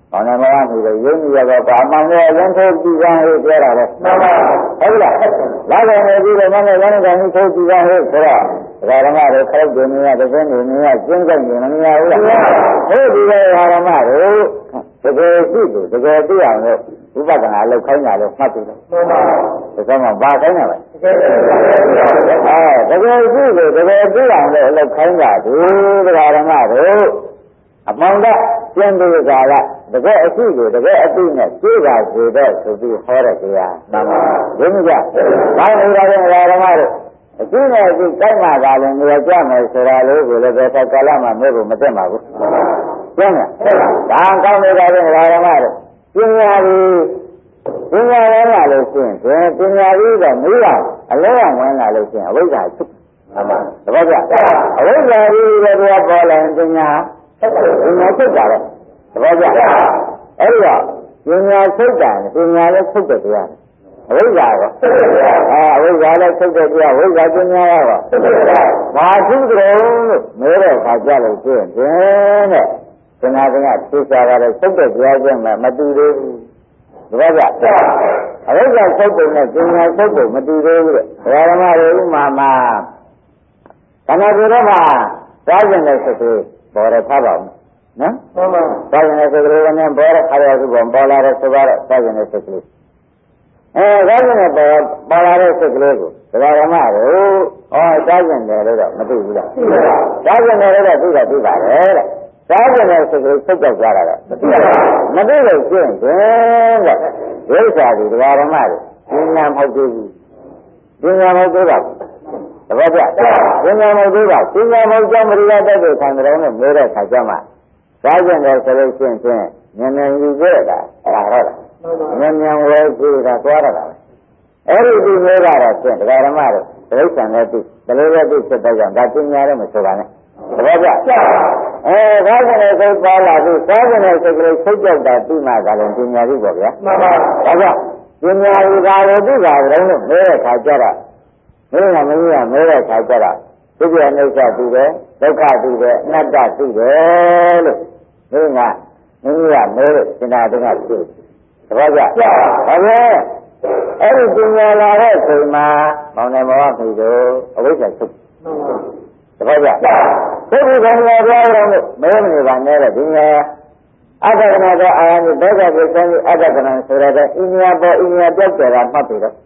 ဘောင်းနဲ့မောဟမှုတွေရင်းရတော့ဘာမှမလဲလမ်းထိုးကြည့်ကြဟဲ့ပြောတာလေဟုတ်လားလာတယ်နေပြီးတော့မနဲ့လမ်းကောင်ကြီးထိုးကြည့်ကြဟဲ့ဆိုတော့ဓမ္မတွေခရုတ်တွေနေရတဲ့ကျင်းတွေနေရကျင်းကြနေမရဘူးလားဟုတ်ဒီလိုဓမ္မတွေတကယ်ရှိတယ်တကယ်သိအောင်လို့ဥပဒနာလောက်ခိုင်းတာလို့မှတ်ပြီးတော့ဒါကြောင့်ဘာခိုင်းတာလဲတကယ်ရှိတယ်တကယ်သိအောင်လို့လောက်ခိုင်းတာဒီဓမ္မတွေအမှန်ကကျင်းပြီးကြလားတကယ်အရှိကိုတကယ်အသိနဲ့သိတာစေတော့ဆိုပြီးဟောတဲ့တရားမှန်ပါဘူးဒီမှာဘာလို့လဲဓမ္မတွေအကျိုးနဲ့အကျိုးတိုက်မှာသာလည်းနေရာကြမယ်ဆိုတာလေးကိုလည်းဘယ်ကာလမှမဲ့ဖို့မတက်ပါဘူးကျင်းလားဒါကောင်းနေတာလည်းဓမ္မတွေပညာဝင်လာလို့ရှိရင်ပညာပြီးတော့မေးအောင်အလုံးအောင်ဝင်လာလို့ရှိရင်အဝိဇ္ဇာချုပ်မှန်ပါတပည့်ကြအဝိဇ္ဇာကြီးလည်းပေါ်လာရင်ပညာချုပ်တာလေတပည့်ကြအဲ့ဒီတော့ပညာချုပ်တာပညာလည်းချုပ်တဲ့တရားအဝိဇ္ဇာကောအဝိဇ္ဇာလည်းချုပ်တဲ့တရားဝိဇ္ဇာပညာရောဘာသုတရုံလို့မဲတဲ့အခါကြလို့ရှိရင်တဲ့သင်္ဃာကသိစားရတဲ့ချုပ်တဲ့တရားချင်းမှမတူသေးဘူးဒါကြအဝိဇ္ဇာချုပ်ပုံနဲ့ပညာချုပ်ပုံမတူသေးဘူးတဲ့ဓမ္မတွေဥမာမှာခန္ဓာကိုယ်တော့မှာသာကျင်တဲ့စိတ်ကလေးပေါ်ရထားပါဦးနော်သာကျင်တဲ့စိတ်ကလေးကလည်းပေါ်ရခါရစုပေါ်ပေါ်လာတဲ့ဆိုတော့သာကျင်တဲ့စိတ်ကလေးသာကျင်တဲ့ပေါ်လာတဲ့စိတ်ကလေးကိုဓမ္မတွေသာကျင်တယ်လို့တော့မသိဘူးလားသာကျင်တယ်လို့တော့သိပါတယ်တဲ့သာကျင်တဲ့စိတ်ကလေးချုပ်ကြောက်ကြတာတော့မသိလို့ရှင်းတယ်တဲ့ဒိဋ္ဌာဒီဓမ္မတွေပညာမဟုတ်သေးဘူးပညာမဟုတ်သေးပါဘူးတပည့်ကြပညာမဟုတ်သေးပါပညာမဟုတ်ကြောင့်မရိယတတ်တဲ့ခံတော်နဲ့မဲတဲ့ခါကျမှသာကျင်တယ်ဆိုလို့ရှင်းချင်းဉာဏ်ဉာဏ်ယူခဲ့တာအဲ့ဒါတော့ဉာဏ်ဉာဏ်ဝဲကြည့်တာသွားရတာပဲအဲ့ဒီဒီမဲတာတော့ရှင်းတရားဓမ္မတွေဒိဋ္ဌာနဲ့သိတလေးလေးသိဖြစ်တဲ့ကြောင့်ဒါပညာတော့မဆိုပါနဲ့တပည့်ကြသာကျင်တဲ့စိတ်ပေါ်လာပြီးသာကျင်တဲ့စိတ်ကလေးချုပ်ကြောက်တာပြီးမှသာလည်းပညာပြီးပေါ့ဗျာမှန်ပါဒါကြောင့်ပညာယူတာကိုသိတာကြုံလို့မဲတဲ့ခါကျတော့မင်းကမဲတဲ့ခါကျတော့ဒုက္ခအနိစ္စသိတယ်ဒုက္ခသိတယ်အနတ္တသိတယ်လို့မင်းကမဲတဲ့စင်တာတုန်းကသိတပည့်ကြဟုတ်ရဲ့အဲ့ဒီပညာလာတဲ့ချိန်မှာမောင်နယ်မောဟမှုတို့အဝိဇ္ဇာချုပ်တပည့်ကြသိပြီခင်ဗျာပြောရအောင်မဲမနေပါနဲ့တဲ့ဒီညာအတ္တကနာသောအာယနိဒုက္ခကိုစမ်းပြီးအတ္တကနာဆိုရတဲ့အင်းညာပေါ်အင်းညာပြောက်ကြတာမှတ်ပြီတော့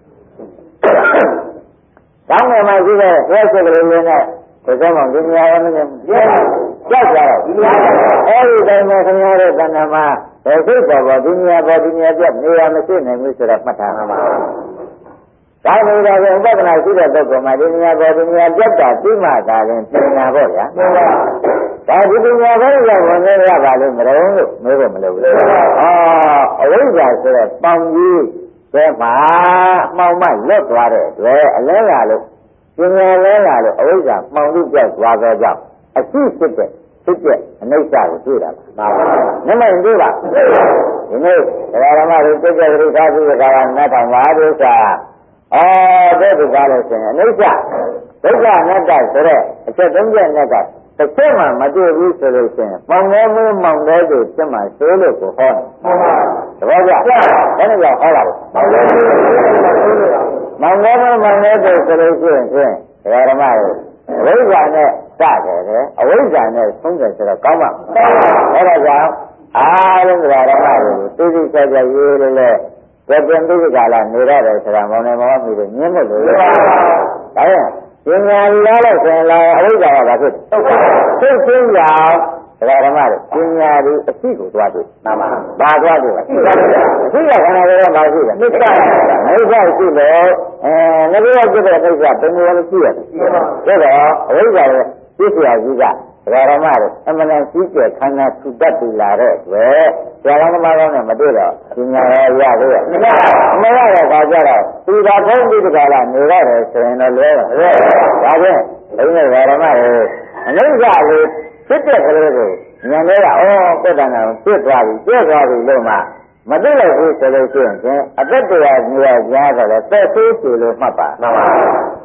ကောင်းတယ်မှရှိတဲ့ဘယ်စိတ်ကလေးနဲ့ဒီစမ်းမောင်ဒီညာရောနဲ့ကြောက်ကြတော့အဲ့ဒီတိုင်းမှာခင်ဗျားတို့ကဏ္ဍမှာဘယ်စိတ်ပေါ်ဒီညာပေါ်ဒီညာပြတ်နေရမရှိနိုင်ဘူးဆိုတော့မှတ်ထားပါဒါနေတာကဥပဒနာရှိတဲ့ပုဂ္ဂိုလ်မှာဒီညာပေါ်ဒီညာပြတ်တာပြီးမှသာရင်ပညာပေါ့ဗျာဒါဒီပညာဘယ်လိုဝင်နေရပါလိမ့်မလို့မေးဖို့မလိုဘူးအဝိဇ္ဇာဆိုတဲ့ပေါင်ကြီးကဲမှာမှောင်မလွတ်သွားတဲ့အတွက်အလဲလာလို့ပညာလဲလာလို့အဝိဇ္ဇာမှောင်လို့ပြောက်သွားသောကြောင့်အရှိဖြစ်တဲ့အနိစ္စကိုတွေ့တာပါနမတွေ့ပါဒီနေ့ဓမ္မတွေသိတဲ့ဒိဋ္ဌာပြီးတဲ့ကာလနတ်ထောင်ပါဒုက္ခတဲ့ဒီကားလို့ဆိုရင်အနိစ္စဒုက္ခအနတ္တဆိုတဲ့အချက်သုံးချက်နဲ့ကတစ်ချက်မှမတွေ့ဘူးဆိုလို့ရှိရင်မောင်နေမှုမောင်တဲ့ကိုပြတ်မှဆိုးလို့ကိုဟောတယ်တပည့်ကြဘယ်နဲ့ကြောင့်ဟောတာလဲမောင်နေမှုမောင်တဲ့ကိုဆိုလို့ရှိရင်ဖြင့်ဓမ္မတွေအဝိဇ္ဇာနဲ့စတယ်အဝိဇ္ဇာနဲ့ဆုံးတယ်ဆိုတော့ကောင်းပါအဲ့ဒါကြောင့်အားလုံးဓမ္မတွေကိုသိသိကြရေးလို့လဲဘယ်ပြန်ပြီးကြလားနေရတယ်ဆိုတာမောင်နေမောင်မှုတွေညင်းမလို့ဒါရင်ပညာလာလို့ဆိုရင်လာအဝိဇ္ဇာကဘာဖြစ်သိချင်းကြောင့်ဓမ္မတွေပညာတွေအရှိကိုသွားတွေ့မှန်ပါဘာသွားတွေ့လဲအရှိကခန္ဓာတွေတော့ဘာရှိလဲမိစ္ဆာရှိလို့ငါတို့ကဖြစ်တဲ့မိစ္ဆာဘယ်လိုလဲရှိရတယ်ဒါတော့အဝိဇ္ဇာရဲ့သိစရာကြီးကဓမ္မတွေအမှန်တန်ကြီးကျယ်ခန္ဓာထူတတ်ပြီလာတဲ့အတွက်ဆရာတော်မှာတော့မတွေ့တော့ပညာရရသေးရဲ့မရတဲ့ခါကျတော့ဒီသာဘုန်းကြီးတကားလာနေရတယ်ဆိုရင်တော့လွဲတယ်ဒါဖြင့်ဘုန်းကြီးဓမ္မတွေအနိစ္စလေးဖြစ်တဲ့ကလေးကိုဉာဏ်လေးကပုဒ္ဒနာကိုပြစ်သွားပြီလို့မှမသိလိုက်ဘူးဆိုလို့ရှိရင်အသက်တရားကြီးရကြားတော့သက်သေးစီလို့မှတ်ပါမှန်ပါ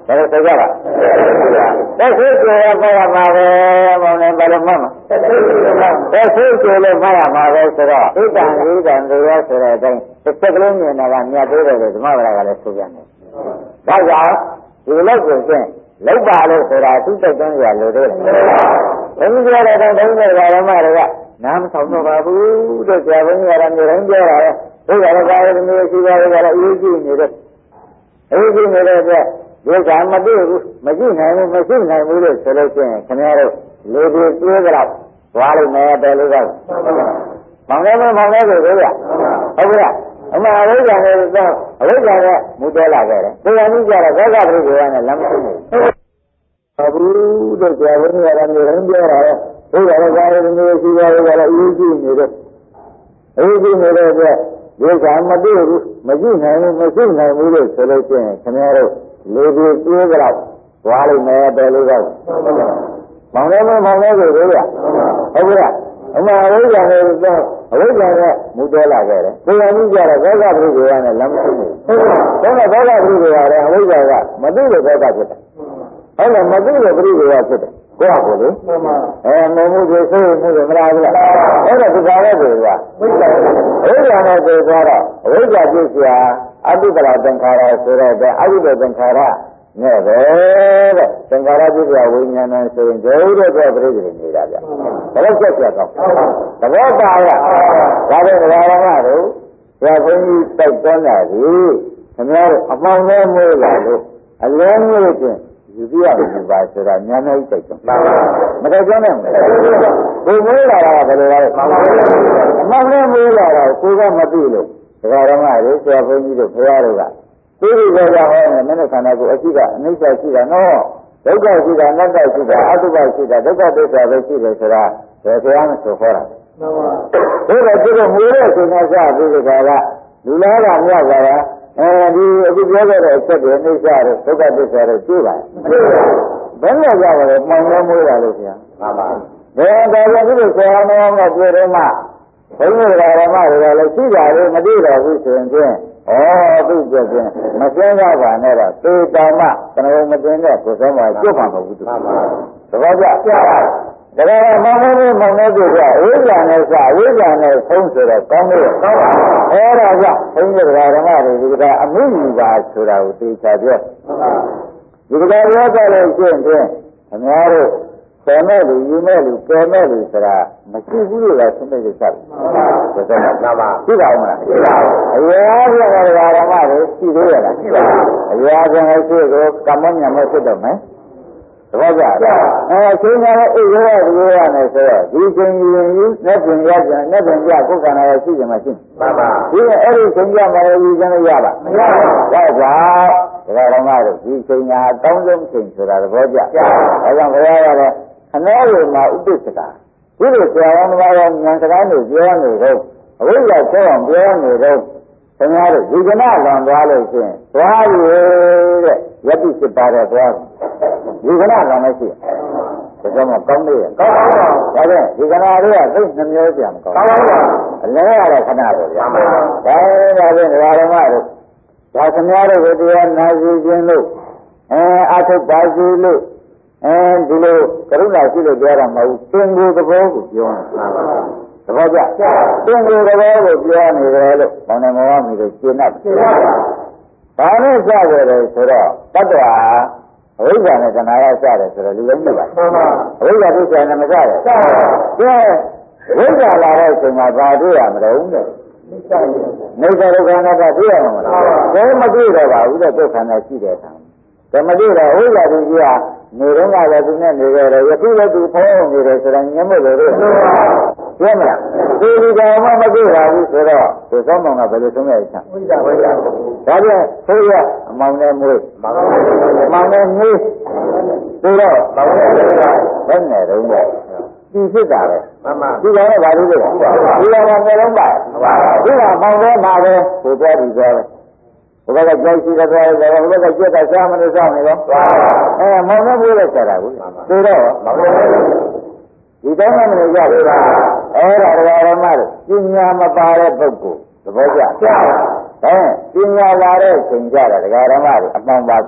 ဒါလည်းသိကြပါသက်ဆိုးကျော်ရမှရမှာပဲမောင်လည်းဘာလို့မှတ်မှာသက်ဆိုးကျော်လို့မှတ်ရမှာပဲဆိုတော့ဣဒ္ဓံဒုရောဆိုတဲ့အတိုင်းတစ်ချက်ကလေးမြင်တာကမြတ်သေးတယ်လို့ဓမ္မဗလာကလည်းဆိုပြန်တယ်ဒါကြောင့်ဒီလောက်ကိုဖြင့်လောက်ပါလို့ဆိုတာသူ့တက်သွင်းရလို့သေးတယ်ဘုန်းကြီးပြောတဲ့တိုင်းဘုန်းကြီးဓမ္မတွေကနားမဆောင်တော့ပါဘူးတဲ့ဆရာဘုန်းကြီးကလည်းမျိုးတိုင်းပြောတာပဲဒါကြတော့ကာယမျိုးရှိပါလေကလည်းအရေးကြီးနေတဲ့အတွက်ဒီကမတွေ့ဘူးမရှိနိုင်ဘူးလို့ဆိုလို့ရှိရင်ခင်ဗျားတို့လူတွေတွေးကြတော့သွားလိမ့်မယ်တယ်လို့ကမောင်လေးဆိုရဟုတ်ကဲ့အမှန်အဝိဇ္ဇာနဲ့တော့အဝိဇ္ဇာကမူတော်လာခဲ့တယ်။တရားကြီးကြတော့ဘောဂပရိဒေဝနဲ့လမ်းမရှိဘူး။ဘာဘူးတို့ကြာဘုန်းကြီးကလည်းမျိုးရင်းပြောတာလေ။ဘုရားကလည်းမျိုးရှိပါလို့လည်းအရေးကြီးနေတယ်။အရေးကြီးနေတဲ့အတွက်ဒီကမတွေ့ဘူးမရှိနိုင်ဘူးလို့ဆိုလို့ရှိရင်ခင်ဗျားတို့လူတွေတွေးကြတော့သွားလိမ့်မယ်တယ်လို့ကမောင်လေးဆိုဟုတ်ကဲ့အမှန်အဝိဇ္ဇာနဲ့တော့အဝိဇ္ဇာကမူတော်လာခဲ့တယ်။တရားကြီးကြတော့ဘောဂပရိဒေဝနဲ့လမ်းမရှိဘူး။ဒါကဘောဂပရိဒေဝလည်းအဝိဇ္ဇာကမသိလို့ဘောဂဖြစ်တယ်။ဟုတ်လားမသိလို့ပရိဒေဝဖြစ်တယ်။ကိုယ့်ဟာကိုယ်လေမမှုတွေဆိုးမှုတွေမလားဘူးလား။အဲ့ဒါဒီကားရဲ့တွေကဝိဇ္ဇာနဲ့ဆိုတော့အဝိဇ္ဇာဖြစ်เสียအတုပ္ပရာသင်္ခါရဆိုတော့အတုပ္ပသင်္ခါရနဲ့ပဲတဲ့သင်္ခါရပြည့်ပြဝိညာဏဆိုရင်ဒုတဲ့ပြပရိသေနေတာဗျဘယ်လိုချက်ချက်ကောင်းသဘောပါလားဒါပဲဒကာရမတို့ဆရာဘုန်းကြီးစိုက်တွန်းတာဒီခင်ဗျားတို့အမှောင်နဲ့မွေးလာလို့အလုံးမျိုးချင်းယူပြရမယ်ပါဆိုတာညာနေစိုက်တွန်းမတော်ကြောင်းနဲ့ကိုမွေးလာတာဘယ်လိုလဲအမှောင်နဲ့မွေးလာတာကိုကမသိလို့ဒကာရမတို့ဆရာဘုန်းကြီးတို့ဘုရားတို့ကသိပြီကြဟောမယ်မင်းတို့ခန္ဓာကိုယ်အရှိကအနိစ္စရှိတာနော်ဒုက္ခရှိတာအနတ္တရှိတာအတုပ္ပရှိတာဒုက္ခသစ္စာပဲရှိတယ်ဆိုတာဘယ်တရားမှဆိုဟောတာမှန်ပါဘူးဒါတော့သူတို့ငွေတဲ့အချိန်ကစပြီးကြတာကလူလားကမြောက်ကြတာဒီအခုပြောခဲ့တဲ့အချက်တွေအနိစ္စတို့ဒုက္ခသစ္စာတို့သိပါဘယ်လိုကြပါလဲမှန်လို့မွေးတာလို့ဆရာမှန်ပါဘယ်တော်ရပြီဆရာမောင်းကပြောတယ်မှဘုန်းကြီးဓမ္မတွေကလည်းရှိတာလေမသိတော့ဘူးဆိုရင်ဖြင့်သူ့ပြည့်ချင်းမစင်းရပါနဲ့တော့သေတာမှတဏှာမတင်တဲ့ကိုယ်ဆုံးမှာကျွတ်မှာမဟုတ်ဘူးသူသဘောကျဒါကမောင်နေကြည့်အဝိဇ္ဇာနဲ့စအဝိဇ္ဇာနဲ့ဆုံးဆိုတော့ကောင်းလို့အဲ့ဒါကြောင့်ဘုန်းကြီးဓမ္မတွေဒီကအမှုယူပါဆိုတာကိုသိချပြောဒီကပြောကြလို့ရှိရင်ဖြင့်အများတို့ဆယ်မဲ့လူယူမဲ့လူကဲမဲ့လူဆိုတာမရှိဘူးလို့လည်းသိနေကြတယ်ဒါဆိုတော့ပါရှိပါဦးမလားရှိပါဘူးအရာပြန်တဲ့ဓမ္မတွေရှိသေးရလားရှိပါဘူးအရာပြန်တဲ့ရှိကိုကမ္မညံမဲ့ဖြစ်တော့မယ်သဘောကျလားချိန်ရတဲ့အိရောနဲ့ဆိုတော့ဒီချိန်ရင်ယူနဲ့ပြင်ရကြနဲ့ပြင်ကြကိုယ်ကံရရှိကြမှာရှိပါပါဒီအဲ့ဒီချိန်ကြမှာယူကြလို့ရပါမရပါဘူးဒါကြောင့်ဓမ္မတို့ဒီချိန်ညာအကောင်းဆုံးချိန်ဆိုတာသဘောကျဒါကြောင့်ဘုရားကလည်းခဏလေးမှာဥပ္ပစ္စကဒီလိုဆရာတော်များများဉာဏ်စကားတွေပြောနေတော့အဝိဇ္ဇာကျောင်းပြောနေတော့ခင်ဗျားတို့ဒီကနေ့လွန်သွားလို့ရှိရင်သွားရတဲ့ယတိစစ်ပါတဲ့သွားဒီကနေ့လွန်လို့ရှိရင်ဒါကြောင့်မကောင်းသေးရဲ့ကောင်းပါဘူးဒါဖြင့်ဒီကနေ့တွေကသိနှမျိုးပြန်မကောင်းပါဘူးအလဲရတဲ့ခဏပေါ့ဗျာဒါဖြင့်ဓမ္မတို့ဒါခင်ဗျားတို့ကိုတရားနာစီခြင်းလို့အာထုပ်ပါစီလို့ဒီလိုကရုဏာရှိလို့ပြောတာမဟုတ်ဘူးသင်္ကိုသဘောကိုပြောနေတာသဘောကျသင်္ကိုသဘောကိုပြောနေတယ်လို့ဘောင်နေမောမိလို့ရှင်းတတ်တယ်ဒါနဲ့စကြတယ်ဆိုတော့တတ္တဝါအဝိဇ္ဇာနဲ့တဏှာရစတယ်ဆိုတော့လူလုံးပြပါအဝိဇ္ဇာပြည့်စုံတယ်မစတယ်ကဲဝိဇ္ဇာလာတဲ့အချိန်မှာဘာတွေ့ရမလို့တဲ့နေသဒုက္ခနာကတွေ့ရမှာမလားဘယ်မတွေ့တော့ပါဘူးတဲ့ဒုက္ခနာရှိတဲ့အခါဓမ္မတိတော့ဝိဇ္ဇာတိကြီးကနေတော့ကလည်းသူနဲ့နေကြတယ်ယခုလည်းသူဖုံးနေတယ်ဆိုတော့ညမလို့လို့ပြောမလားဒီလူတော်မှမတွေ့ပါဘူးဆိုတော့ဒီကောင်းမောင်ကဘယ်လိုဆုံးရချင်ဝိဇ္ဇာဒါပြန်ဆိုရအမောင်နဲ့မွေးအမောင်နဲ့မွေးဆိုတော့ဘယ်နဲ့တော့ဒီဖြစ်တာပဲဒီကောင်ကဘာလို့လဲဒီကောင်ကမျိုးလုံးပါဒီကမောင်နဲ့ပါပဲကိုပြောပြီးပြောတယ်ဘုရားကကြောက်ရှိတဲ့ဘုရားကဘုရားကကြက်တာစားမလို့စားနေတော့မောင်နဲ့ပြေးလိုက်ကြတာကိုသိတော့ဒီတိုင်းမှမလို့ရတယ်အဲ့ဒါတရားဓမ္မတို့ပညာမပါတဲ့ပုဂ္ဂိုလ်သဘောကျပညာလာတဲ့ချိန်ကြတာတရားဓမ္မတွေအမှန်ပါဖြစ်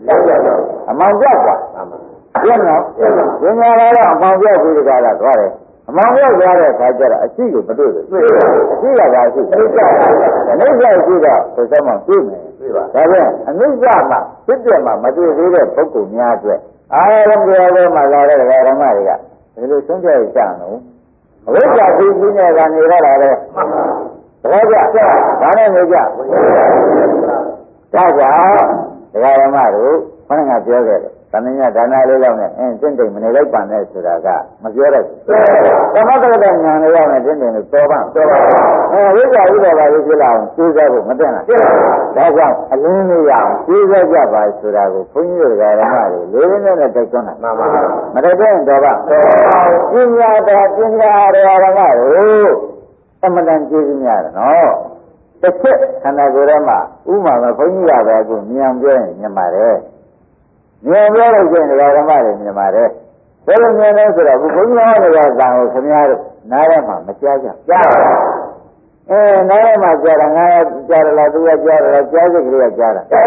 အမောင်ပြောက်กว่าပြင်းတော့ပညာလာတော့အမောင်ပြောက်ပြီးဒီကလာသွားတယ်အမောင်ပြောက်သွားတဲ့အခါကျတော့အရှိကိုမတွေ့ဘူးအရှိကဒါရှိအနိစ္စရှိတော့ဘယ်တော့မှတွေ့မယ်ဒါပြန်အနိစ္စမှာဖြစ်ပြမှာမတွေ့သေးတဲ့ပုဂ္ဂိုလ်များအတွက်အားလုံးတရားတော်မှာလာတဲ့ဓမ္မတွေကဒီလိုဆုံးဖြတ်ရကြအောင်အဝိဇ္ဇာသိသိနဲ့ကနေရတာလေဒါကြဒါနဲ့နေကြဒါကြောင့်ဓမ္မတို့ခဏကပြောခဲ့တယ်သမင်းရဒါနလေးလောက်နဲ့တင့်တိမ်မနေလိုက်ပါနဲ့ဆိုတာကမပြောရဘူးသမထကတညာလေးလောက်နဲ့တင့်တိမ်လို့တော်ပါဝိဇ္ဇာဥဒ္ဒဘာလေးဖြစ်လာအောင်ကျိုးစားဖို့မတင်လားဒါကြောင့်အလင်းလေးရအောင်ကျိုးစားကြပါဆိုတာကိုဘုန်းကြီးတို့ဓမ္မတွေလေးလေးနဲ့တိုက်တွန်းတာမှန်ပါမတိုက်တွန်းတော့ပါပညာတော်ပညာတော်ဓမ္မတို့အမှန်တန်ကျိုးကြီးများတယ်နော်တစ်ချက်ခန္ဓာကိုယ်ထဲမှာဥမာပဲဘုန်းကြီးကပဲအခုမြင်ပြောရင်မြင်ပါတယ်မြင်ပြောလို့ရှိရင်ဓမ္မတွေမြင်ပါတယ်ဘယ်လိုမြင်လဲဆိုတော့ဘုန်းကြီးဟောနေတဲ့ဇာကိုခင်ဗျားတို့နားထဲမှာမကြားကြကြားပါနားထဲမှာကြားတာငါကြားရလားသူကကြားရလားကြားစိတ်ကလေးကကြားတာဒါ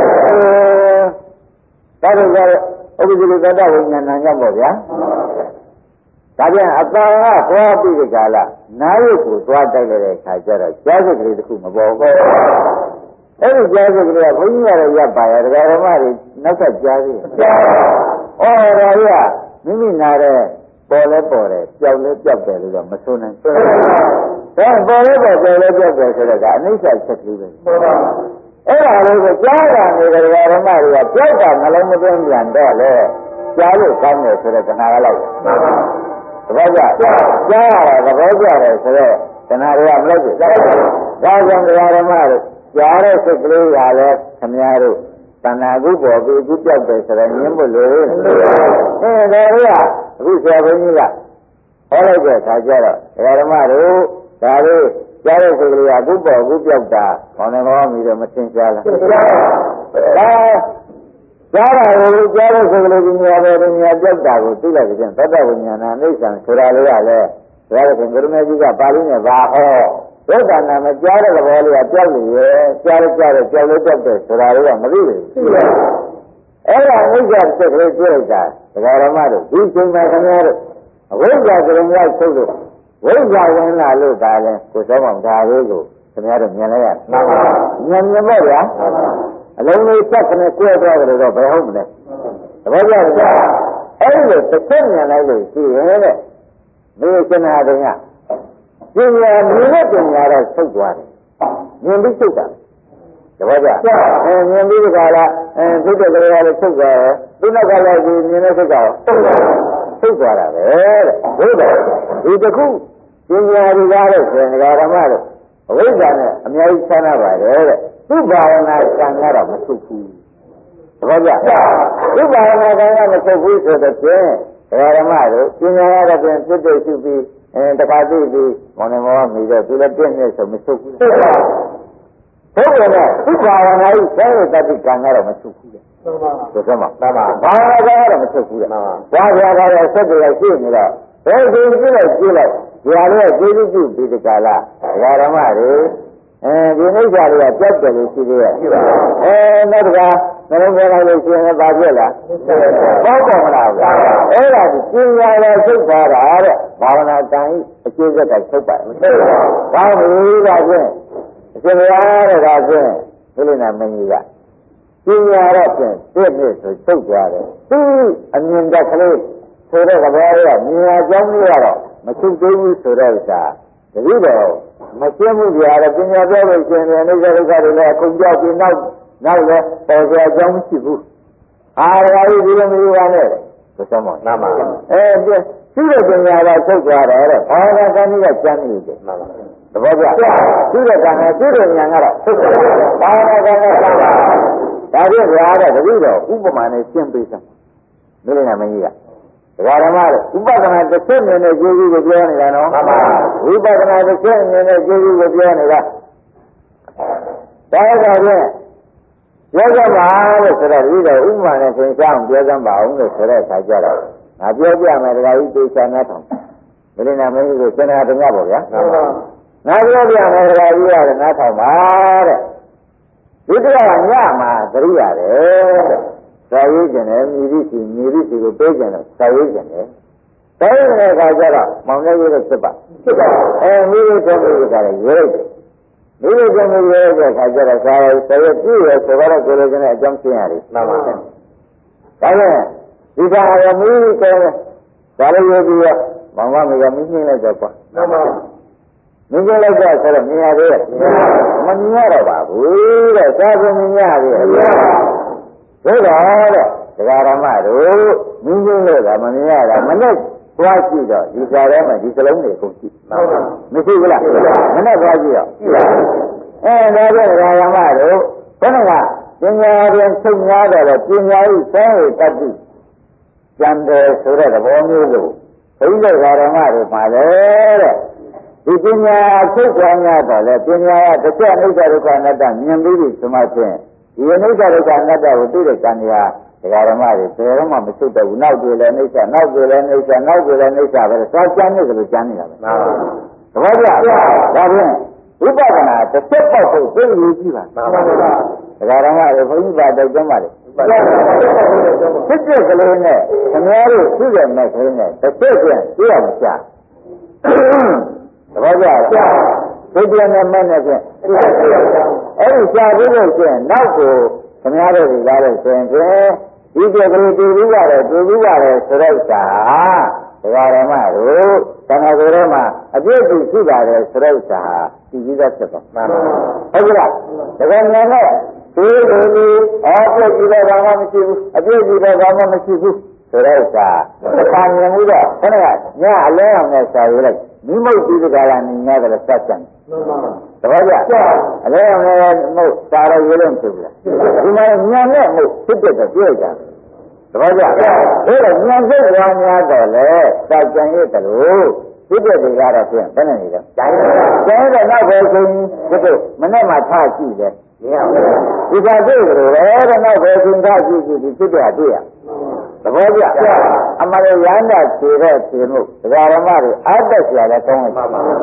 တို့ကဥပ္ပဇ္ဇလိတ္တဝိညာဏကြောင့်ပေါ့ဗျာဒါပြန်အတန်ကသွားပြီးဒီကလာနားရုပ်ကိုသွားတိုက်လိုက်တဲ့အခါကျတော့ကြားစိတ်ကလေးတစ်ခုမပေါ်ဘူးအဲ့ဒီကြားစိတ်ကလေးကဘုန်းကြီးကတော့ရပ်ပါရဒကာဓမ္မတွေနောက်ဆက်ကြားသေးတယ်။အော်ဒါကြီးကမိမိနာတဲ့ပေါ်လဲပေါ်တယ်ပျောက်လဲပျောက်တယ်လို့တော့မဆိုနိုင်ဘူး။ဒါပေါ်လဲပေါ်ပျောက်လဲပျောက်တယ်ဆိုတော့ကအနိစ္စချက်ကလေးပဲ။အဲ့ဒါလေးကိုကြားတာနေတဲ့ဒကာဓမ္မတွေကပျောက်တာနှလုံးမသွင်းပြန်တော့လေကြားလို့ကောင်းတယ်ဆိုတော့ကနာကလိုက်။သဘောကျကြားရတာသဘောကျတယ်ဆိုတော့ကနာတွေကမလိုက်ဘူး။ဒါကြောင့်ဒကာဓမ္မတွေကြားတဲ့စိတ်ကလေးကလည်းခမည်းတော်တဏှာကုပေါ်ပြီးအခုပြောက်တယ်ဆိုတော့ညင်းဖို့လိုတယ်။ဒါတွေကအခုဆရာဘုန်းကြီးကဟောလိုက်တဲ့အခါကျတော့ဓမ္မတို့ဒါလေးကြားတဲ့စိတ်ကလေးကအခုပေါ်အခုပြောက်တာခေါင်းနဲ့ဟောမိတော့မသင်ကြားလား။ဒါကြားတာကိုကြားတဲ့စိတ်ကလေးကညာတယ်ညာပြောက်တာကိုသိလိုက်ကြရင်သတ္တဝိညာဏအိဋ္ဌံဆိုတာလေးကလည်းဘုရားရှင်ကရုဏာကြီးကပါဠိနဲ့ပါဟောဒုက္ခနာမကြားတဲ့သဘောလေးကကြောက်နေရဲ့ကြားလို့ကြောက်လို့ကြောက်တယ်ဆိုတာလေးကမသိဘူးအဲ့ဒါအိဋ္ဌစက်ကလေးတွေ့လိုက်တာဒကာရမတို့ဒီချိန်မှာခင်ဗျားတို့အဝိဇ္ဇာကရုံရောက်ထုတ်လို့ဝိဇ္ဇာဝင်လာလို့ဒါလဲကိုစောမောင်ဒါလေးကိုခင်ဗျားတို့မြင်လိုက်ရမှန်ပါမြင်ပါဗျာအလုံးလေးစက်ကနေကွဲသွားတယ်တော့ဘယ်ဟုတ်မလဲသဘောကျလားအဲ့ဒီလိုတစ်ချက်မြင်လိုက်လို့ရှိရင်တဲ့မေရှင်နာတုံးကပညာမြင်တဲ့ပညာတော့ဆုတ်သွားတယ်မြင်ပြီးဆုတ်တာတပည့်ကြမြင်ပြီးကြလားဆုတ်တဲ့ကြရလည်းဆုတ်သွားတယ်သူနောက်ကလည်းဒီမြင်တဲ့ဆုတ်တာဆုတ်သွားတာပဲတဲ့ဘုရားဒီတစ်ခုပညာတွေကားလို့ဆိုရင်ဓမ္မတို့အဝိဇ္ဇာနဲ့အများကြီးဆန်းရပါတယ်တဲ့သူဘာဝနာကံကတော့မဆုတ်ဘူးတပည့်ကြသူဘာဝနာကံကမဆုတ်ဘူးဆိုတော့ဖြင့်ဓမ္မတို့ပညာရတဲ့ပြင်ပြည့်စုံပြီးတခါသိပြီးမောင်နေမောမိတော့သူလည်းပြည့်နေဆိုမချုပ်ဘူးဟုတ်ပါဘူးဘုရားကသူ့ဘာဝနာကြီးဆဲရတတ်ကံကတော့မချုပ်ဘူးလေဟုတ်ကဲ့မှာဘာဝနာကတော့မချုပ်ဘူးလေဘာဘုရားကတော့ဆက်ပြီးရှိနေတော့ဘယ်လိုကြည့်လိုက်ဒီဟာလေးကကျေးဇူးပြုပြီးဒီကလာဓမ္မတွေဒီနိစ္စတွေကပြတ်တယ်လို့ရှိသေးရဲ့နောက်တစ်ခါနှလုံးသွင်းလိုက်လို့ရှိရင်ဘာဖြစ်လားဘောပေါ်မလားအဲ့ဒါကိုပညာတော်ထုတ်သွားတာတဲ့ဘာဝနာတန်အကျိုးဆက်ကထုတ်ပါမဟုတ်ဘာလို့လဲဖြင့်အရှင်ဘုရားတဲ့ဒါဖြင့်ဘုလိနာမင်းကြီးကပညာတော့ဖြင့်ပြည့်ပြည့်ဆိုထုတ်သွားတယ်သူအမြင်တက်ကလေးဆိုတဲ့သဘောကမြင်ရကြောင်းလေးကတော့မချုပ်သေးဘူးဆိုတဲ့ဥစ္စာတတိတော့မရှင်းဘူးကြာတယ်ပညာပြောလို့ရှင်တယ်အိဋ္ဌဒုက္ခတွေလည်းအကုန်ကြောက်ပြီးနောက်လည်းပေါ်ကြအကြောင်းမရှိဘူးအာရဂါကြီးဒီလိုမျိုးပါနဲ့ဆိုတော့မှနားပါရှိတဲ့ပညာကထုတ်သွားတယ်တဲ့ဘာဝနာကံကြီးကကျမ်းနေတယ်မှန်ပါသဘောကျရှိတဲ့ကံနဲ့ရှိတဲ့ဉာဏ်ကတော့ထုတ်သွားဘာဝနာကံကကျမ်းပါဒါဖြင့်ဘုရားတဲ့တတိတော့ဥပမာနဲ့ရှင်းပေးစမ်းမိလိမ့်နာမင်းကြီးကဒကာဓမ္မတို့ဥပဒနာတစ်ချက်မြင်တဲ့ကျေးဇူးကိုပြောနေတာနော်မှန်ပါဝိပဿနာတစ်ချက်မြင်တဲ့ကျေးဇူးကိုပြောနေတာဒါကြောင့်ပြောကြပါလို့ဆိုတော့ဒီတော့ဥပမာနဲ့သင်္ချာအောင်ပြောကြပါအောင်လို့ဆိုတဲ့အခါကျတော့ငါပြောပြမယ်ဒကာကြီးသေချာနားထောင်မင်းနာမင်းကြီးကိုသင်္ဃာတင်ရပါဗျာမှန်ပါငါပြောပြမယ်ဒကာကြီးကနားထောင်ပါတဲ့ဒီတရားကညမှာသတိရတယ်တဲ့စာရေးကျင်တယ်မြည်ပြီးကိုပေးကျင်တယ်စာရေးကျင်တယ်ဒါရဲ့အခါကျတော့မောင်လေးရဲ့ဖြစ်ပါမိလေးတော်လေးကလည်းရွေးလိုက်တယ်မိလေးတော်လေးရွေးတဲ့အခါကျတော့စာရေးပြည့်ရဆိုတော့ကိုယ်လည်းအကြောင်းရှင်းရတယ်မှန်ပါဗျာဒါနဲ့ဒီကရမီးကဒါလည်းရွေးပြီးတော့မောင်ကမိကမင်းရှင်းလိုက်တော့ကွာမှန်ပါမင်းကြီးလိုက်တော့ဆိုတော့မြင်ရသေးရဲ့မမြင်ရတော့ပါဘူးတဲ့သာသမြင်ရသေးရဲ့သို့တော်တဲ့ဒကာရမတို့မင်းကြီးလို့ကမမြင်ရတာမနဲ့သွားကြည့်တော့ဒီစားထဲမှာဒီစလုံးတွေကုန်ကြည့်မရှိဘူးလားမနဲ့သွားကြည့်တော့ဒါကြောင့်ဒကာရမတို့ဘယ်နဲ့ကပညာပြန်ချုပ်များတော့ပညာဤသံဝေတ္တိကျန်တယ်ဆိုတဲ့သဘောမျိုးလို့ဘုရားဒကာရမတို့ပါလေတဲ့ဒီပညာချုပ်ကြရတော့လေပညာကတစ်ချက်အနိစ္စဒုက္ခအနတ္တမြင်ပြီးပြီဆိုမှဖြင့်ဒီအနိစ္စဒုက္ခအနတ္တကိုသိတဲ့ကံညာဒကာရမတွေဘယ်တော့မှမချုပ်တော့ဘူးနောက်တွေလည်းအနိစ္စနောက်တွေလည်းအနိစ္စနောက်တွေလည်းအနိစ္စပဲသာကျမ်းနေတယ်လို့ကျမ်းနေတာပဲမှန်ပါဘူးတပည့်ကြဒါဖြင့်ဝိပဿနာတစ်ချက်ပေါက်ဖို့သိရကြည့်ပါမှန်ပါဘူးဒကာရမတွေဘုန်းကြီးပါတော့ကျမ်းပါလေဖြစ်တဲ့ကလေးနဲ့ခင်ဗျားတို့သိတဲ့မဲ့ကလေးနဲ့တစ်ချက်ပြန်သိရမှာရှာသဘောကျလားသိကျင်တဲ့မဲ့နဲ့ဖြင့်အဲ့ဒီရှားပြီးလို့ရှိရင်နောက်ကိုခင်ဗျားတို့ကလည်းဆိုရင်ဖြင့်ဒီပြကလေးတူပြီးရတယ်ဆိုတဲ့ဥစ္စာဒကာရမတို့သံဃာတော်ထဲမှာအပြည့်အစုံရှိပါတယ်ဆိုတဲ့ဥစ္စာဒီကြီးသက်ဖြစ်ပါမှန်ပါဟုတ်ကဲ့လားဒကာညာနဲ့ဒီလိုလေးအပြည့်ကြည့်တော့ဘာမှမရှိဘူးအပြည့်ကြည့်တော့ဘာမှမရှိဘူးဆိုတဲ့ဥစ္စာအခါမြင်မှုတော့ခဏကညအလဲအောင်နဲ့စာရေးလိုက်မိမုတ်ပြီးကြတာနေရတယ်စက်ကြံတပည့်ကြအလဲအောင်နဲ့မဟုတ်စာရရေးလို့ဖြစ်ဘူးလားဒီမှာညံနဲ့မဟုတ်ဖြစ်တဲ့ပြည့်ကြတပည့်ကြအဲ့ဒါညံစိတ်ဝါများတော့လေစက်ကြံရဲ့တလို့ဖြစ်တဲ့တွေကတော့ဖြင့်ဘယ်နဲ့နေလဲကျန်တဲ့နောက်ပဲဆိုရင်ဒီမနေ့မှထားကြည့်တယ်ဒီကတွေ့ကြတယ်တဲ့နောက်ပဲဆိုရင်ထားကြည့်ဒီဖြစ်တဲ့တွေ့ရသဘောကျအမှန်ရရမ်းတာခြေတဲ့ခြေမှုဒကာရမတွေအသက်ဆရာလည်းကောင်းတယ်ကောင်းလားဒါ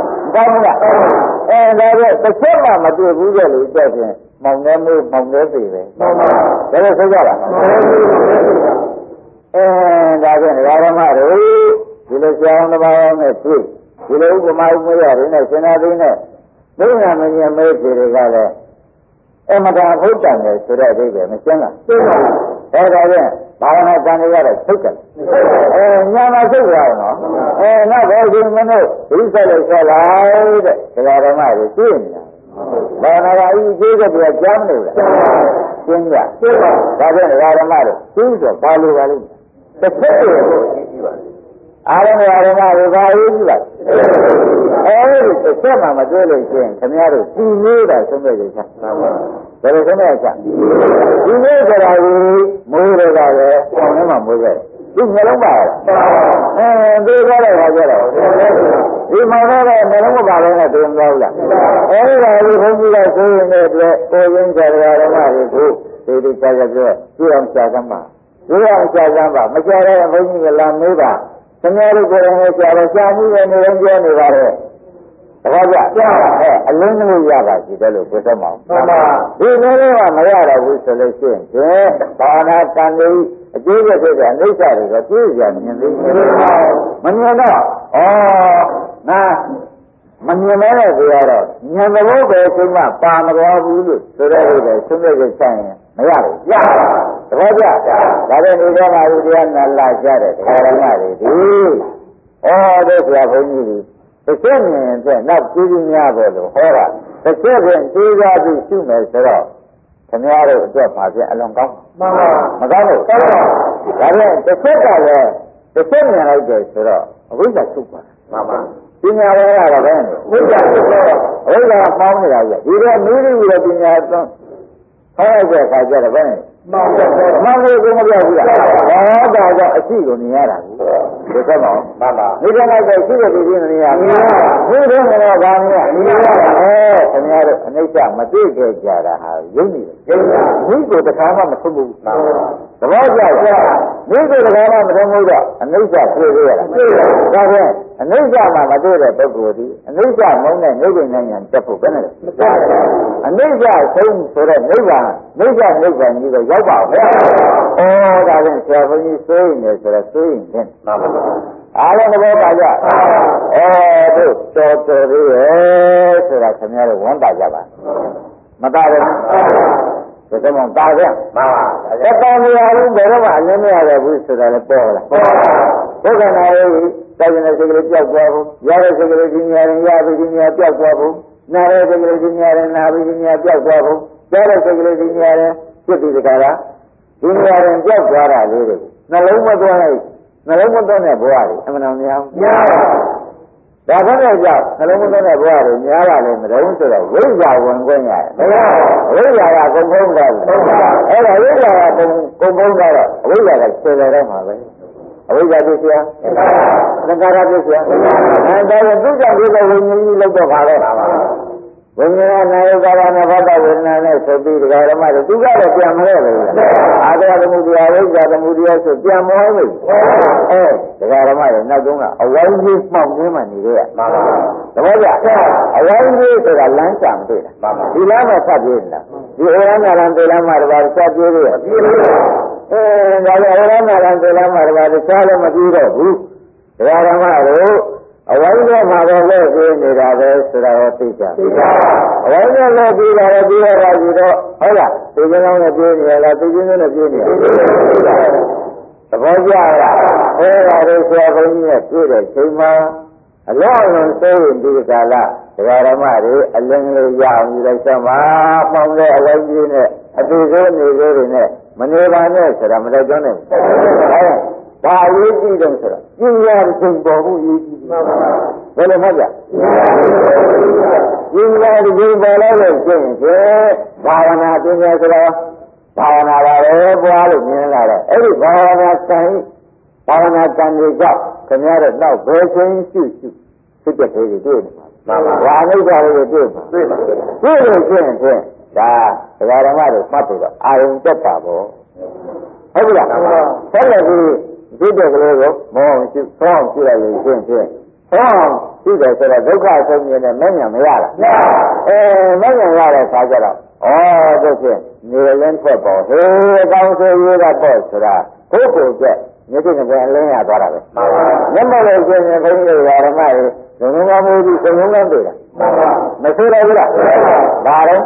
တော့တစ်ချက်မှမတွေ့ဘူးကြလို့တက်ရင်မောင်နေမှုမောင်နေပြီပဲမှန်ပါဒါလည်းသိကြလားဒါဖြင့်ဒကာရမတွေဒီလိုဆရာအောင်တစ်ပါးအောင်နဲ့တွေ့ဒီလိုဥပမာဥပမာရတယ်နဲ့ရှင်သာသိနဲ့ဘုရားမင်းရဲ့မဲခြေတွေကလည်းအမတာဟုတ်တယ်ဆိုတဲ့အဓိပ္ပာယ်မရှင်းလားရှင်းပါဘူးဒါဖြင့်ဘာဝနာတန်တွေကတော့ထုတ်တယ်ညာမှာထုတ်ရအောင်နော်နောက်ပဲဒီမင်းတို့ဒီဆက်လိုက်ဆက်လိုက်တဲ့ဒကာဓမ္မတွေသိနေတာဘာဝနာကအကြီးကြီးကတည်းကကြားမလို့လားရှင်းကြရှင်းပါဒါဖြင့်ဒကာဓမ္မတွေသိတော့ဘာလို့ပါလိမ့်တစ်ချက်တည်းကိုကြည့်ပါအားလုံးဓမ္မတွေဘာရေးကြည့်လိုက်အဲဒီတစ်ချက်မှမတွေ့လို့ရှိရင်ခင်ဗျားတို့ဒီမျိုးတာဆုံးဖြတ်ကြချာမှန်ပါဘယ်လိုဆုံးဖြတ်ချာဒီမျိုးဆိုတာကိုမိုးတွေကလည်းဆောင်းထဲမှာမိုးခဲ့ဒီနှလုံးပါလားသိကြတဲ့ခါကျတော့ဒီမောင်တော့နှလုံးမပါလို့နဲ့တွေ့မလို့လားအဲဒီကဒီဘုန်းကြီးကဆိုရင်လည်းကိုရင်းကြရဓမ္မတွေကိုဒီကြကြပြောကြည့်အောင်ရှားစမ်းပါကြည့်အောင်ရှားစမ်းပါမရှားတဲ့ဘုန်းကြီးကလာမေးတာခင်ဗျားတို့ကိုယ်တိုင်နဲ့ရှားတော့ရှားမှုနဲ့နေရင်ပြောနေပါတော့တခါကြအလင်းလို့ရပါရှိတယ်လို့ပြောသမောင်းမှန်ပါဒီလိုလေးကမရတော့ဘူးဆိုလို့ရှိရင်ဘာနာတန်လေးအကျိုးရတဲ့အိဋ္ဌတွေကပြည့်ရမြင်သေးတယ်မမြင်တော့ငါမမြင်မဲတဲ့ဆိုရတော့ဉာဏ်သဘောပဲဆုံးမပါမတော်ဘူးလို့ဆိုတဲ့အိဋ္ဌဆုံးဖြတ်ချက်ဆိုင်ရင်မရဘူးရပါသဘောကျဒါနဲ့ဒီတော့မှဒီတရားနာလာကြတဲ့ဒကာရမတွေဒီတို့ဆရာဘုန်းကြီးတွေတစ်ချက်မြင်တဲ့နောက်ပြည်ကြီးများပေါ်လို့ဟောတာတစ်ချက်ဖြင့်သိကြပြီးရှိမယ်ဆိုတော့ခင်ဗျားတို့အတွက်ပါဖြင့်အလွန်ကောင်းမှန်ပါမကောင်းလို့ကောင်းပါဒါဖြင့်တစ်ချက်ကလည်းတစ်ချက်မြင်လိုက်တယ်ဆိုတော့အဝိဇ္ဇာချုပ်ပါမှန်ပါပညာဝဲရတာပဲဝိဇ္ဇာချုပ်တော့အဝိဇ္ဇာပေါင်းနေတာကြီးဒီတော့မိမိရဲ့ပညာသွန်းဟောတဲ့အခါကျတော့ဘယ်မှန်လို့ကိုမပြောဘူးလားဒါကြောင့်အရှိကိုမြင်ရတာကိုဒီကမောမှန်ပါဒီကနေ့တော့ရှိတဲ့ဒီမြင်ရမြင်ရဒီတော့ကတော့ဘာမြင်ရခင်ဗျားတို့အနိစ္စမသိခဲ့ကြတာဟာယုံနေတယ်ယုံတာဘုကိုတခါမှမထုတ်ဘူးသဘောကျလားမိစ္ဆေတကားမှမထုံးဘူးတော့အနိစ္စပြေသေးရလားပြေပါဘူးဒါဖြင့်အနိစ္စမှာမတွေ့တဲ့ပုဂ္ဂိုလ်ဒီအနိစ္စမုန်းတဲ့နိဗ္ဗာန်ဉာဏ်တက်ဖို့ဘယ်နဲ့လဲအနိစ္စဆုံးဆိုတဲ့နိဗ္ဗာန်နိဗ္ဗာန်ကြီးကိုရောက်ပါဦးဩဒါဖြင့်ဆရာဘုန်းကြီးစိုးရင်လည်းဆိုတော့စိုးရင်ဖြင့်မှန်ပါပါအားလုံးသဘောပါကြတို့တော်တော်လေးရဲ့ဆိုတာခင်ဗျားတို့ဝန်တာကြပါမတားဘူးဒါကြောင့်တားပြန်မှန်ပါသက်တော်မရဘူးဘယ်တော့မှအလင်းမရတော့ဘူးဆိုတာလည်းပေါ်လာပေါ်ဘုရားနာရေးတိုင်တဲ့စိတ်ကလေးပြောက်သွားဘူးရတဲ့စိတ်ကလေးကြီးများရင်ရပြီးကြီးများပြောက်သွားဘူးနားတဲ့စိတ်ကလေးကြီးများရင်နားပြီးကြီးများပြောက်သွားဘူးကြားတဲ့စိတ်ကလေးကြီးများရင်ဖြစ်ပြီးတခါလားကြီးများရင်ပြောက်သွားတာလေးတွေနှလုံးမသွင်းလိုက်နှလုံးမသွင်းတဲ့ဘဝတွေအမှန်တော်များများဒါဘယ်နဲ့ကြောင့်နှလုံးမသွင်းတဲ့ဘဝတွေများလာလဲမတော်ဆိုတော့ဝိဇ္ဇာဝင်ခွင့်ရတယ်ဝိဇ္ဇာကကုန်ကုန်တာအဲ့ဒါဝိဇ္ဇာကကုန်ကုန်တာတော့အဝိဇ္ဇာကဆယ်တယ်တော့မှာပဲအဝိဇ္ဇာပြည့်စရာသင်္ခါရပြည့်စရာအဲဒါရင်သူကြောင့်ဒီလိုဝိညာဉ်ကြီးလောက်တော့ပါတော့ဝိညာဉ်နာယကာရနဲ့ဘာသာဝေဒနာနဲ့ဆိုပြီးဒကာဓမ္မတွေသူကတော့ပြန်မလဲဘူးအာသရသမုဒိယဝိဇ္ဇာသမုဒိယဆိုပြန်မလဲဘူးဒကာဓမ္မတွေနောက်တုန်းကအဝိဇ္ဇာမှောက်ရင်းမှနေရမှန်ပါသဘောကျအဝိဇ္ဇာဆိုတာလမ်းချမတွေ့တာဒီလမ်းမှာဆက်ပြေးနေတာဒီဩရဏလမ်းတေလမ်းမှာတပါးဆက်ပြေးရပြေးလို့ဒါကြောင့်ဩရဏလမ်းတေလမ်းမှာတပါးဆက်လည်းမပြေးတော့ဘူးဒကာဓမ္မတို့အဝိဇ္ဇာမှာတော့လဲပြေးနေတာပဲဆိုတာကိုသိကြအဝိဇ္ဇာလဲပြေးတာလည်းပြေးရတာကြီးတော့ဟုတ်လားသိချင်းကောင်းနဲ့ပြေးနေရလားသိချင်းနဲ့ပြေးနေရသဘောကျလားအဲ့ဒါတွေဆရာဘုန်းကြီးနဲ့တွေ့တဲ့ချိန်မှာအလောအလုံးသိရင်ဒီကာလဒကာဓမ္မတွေအလင်းလေးရအောင်ယူလိုက်စမ်းပါပေါင်းတဲ့အဝိဇ္ဇာနဲ့အတူဆုံးနေကြတွေနဲ့မနေပါနဲ့ဆိုတာမလိုက်ကြနဲ့ဒါအရေးကြီးတယ်ဆိုတော့ပညာရှင်ပေါ်မှုအရေးကြီးတယ်ဘယ်လိုမှတ်ကြပညာရှင်ပေါ်လာလို့ကျင့်ရင်ဘာဝနာပညာဆိုတော့ဘာဝနာပါပဲပွားလို့မြင်လာတော့အဲ့ဒီဘာဝနာကံတွေကြောင့်ခင်ဗျားတို့တော့ဘယ်ချင်းရှိဖြစ်တဲ့တွေတွေ့နေမှာဘာအနိစ္စတွေတွေ့မှာတွေ့လို့ကျင့်ဖြင့်ဒါဒကာဓမ္မတွေမှတ်ပြီးတော့အာရုံတက်ပါပေါ့ဟုတ်ပြီလားဆက်လက်ပြီးဒီတဲ့ကလေးကိုမောအောင်ရှိဆောင်းရှိလိုက်ရင်ဖြင့်ဆောင်းရှိတယ်ဆိုတော့ဒုက္ခဆုံးမြင်တဲ့မဉ္ဇဉ်မရလားမဉ္ဇဉ်ရတဲ့ခါကျတော့တို့ဖြင့်နေလင်းထွက်ပေါ်ဟေးအကောင်းဆိုရေးတာပေါ့ဆိုတာကိုယ့်ကိုယ်ကျက်မျက်စိနဲ့အလင်းရသွားတာပဲမျက်မှောက်လို့ကျင်ရင်ဘုန်းကြီးတွေဓမ္မတွေဘုံဘုံမိုးပြီးဘုံဘုံကတွေ့တာမဆိုးတော့ဘူးလားဒါတော့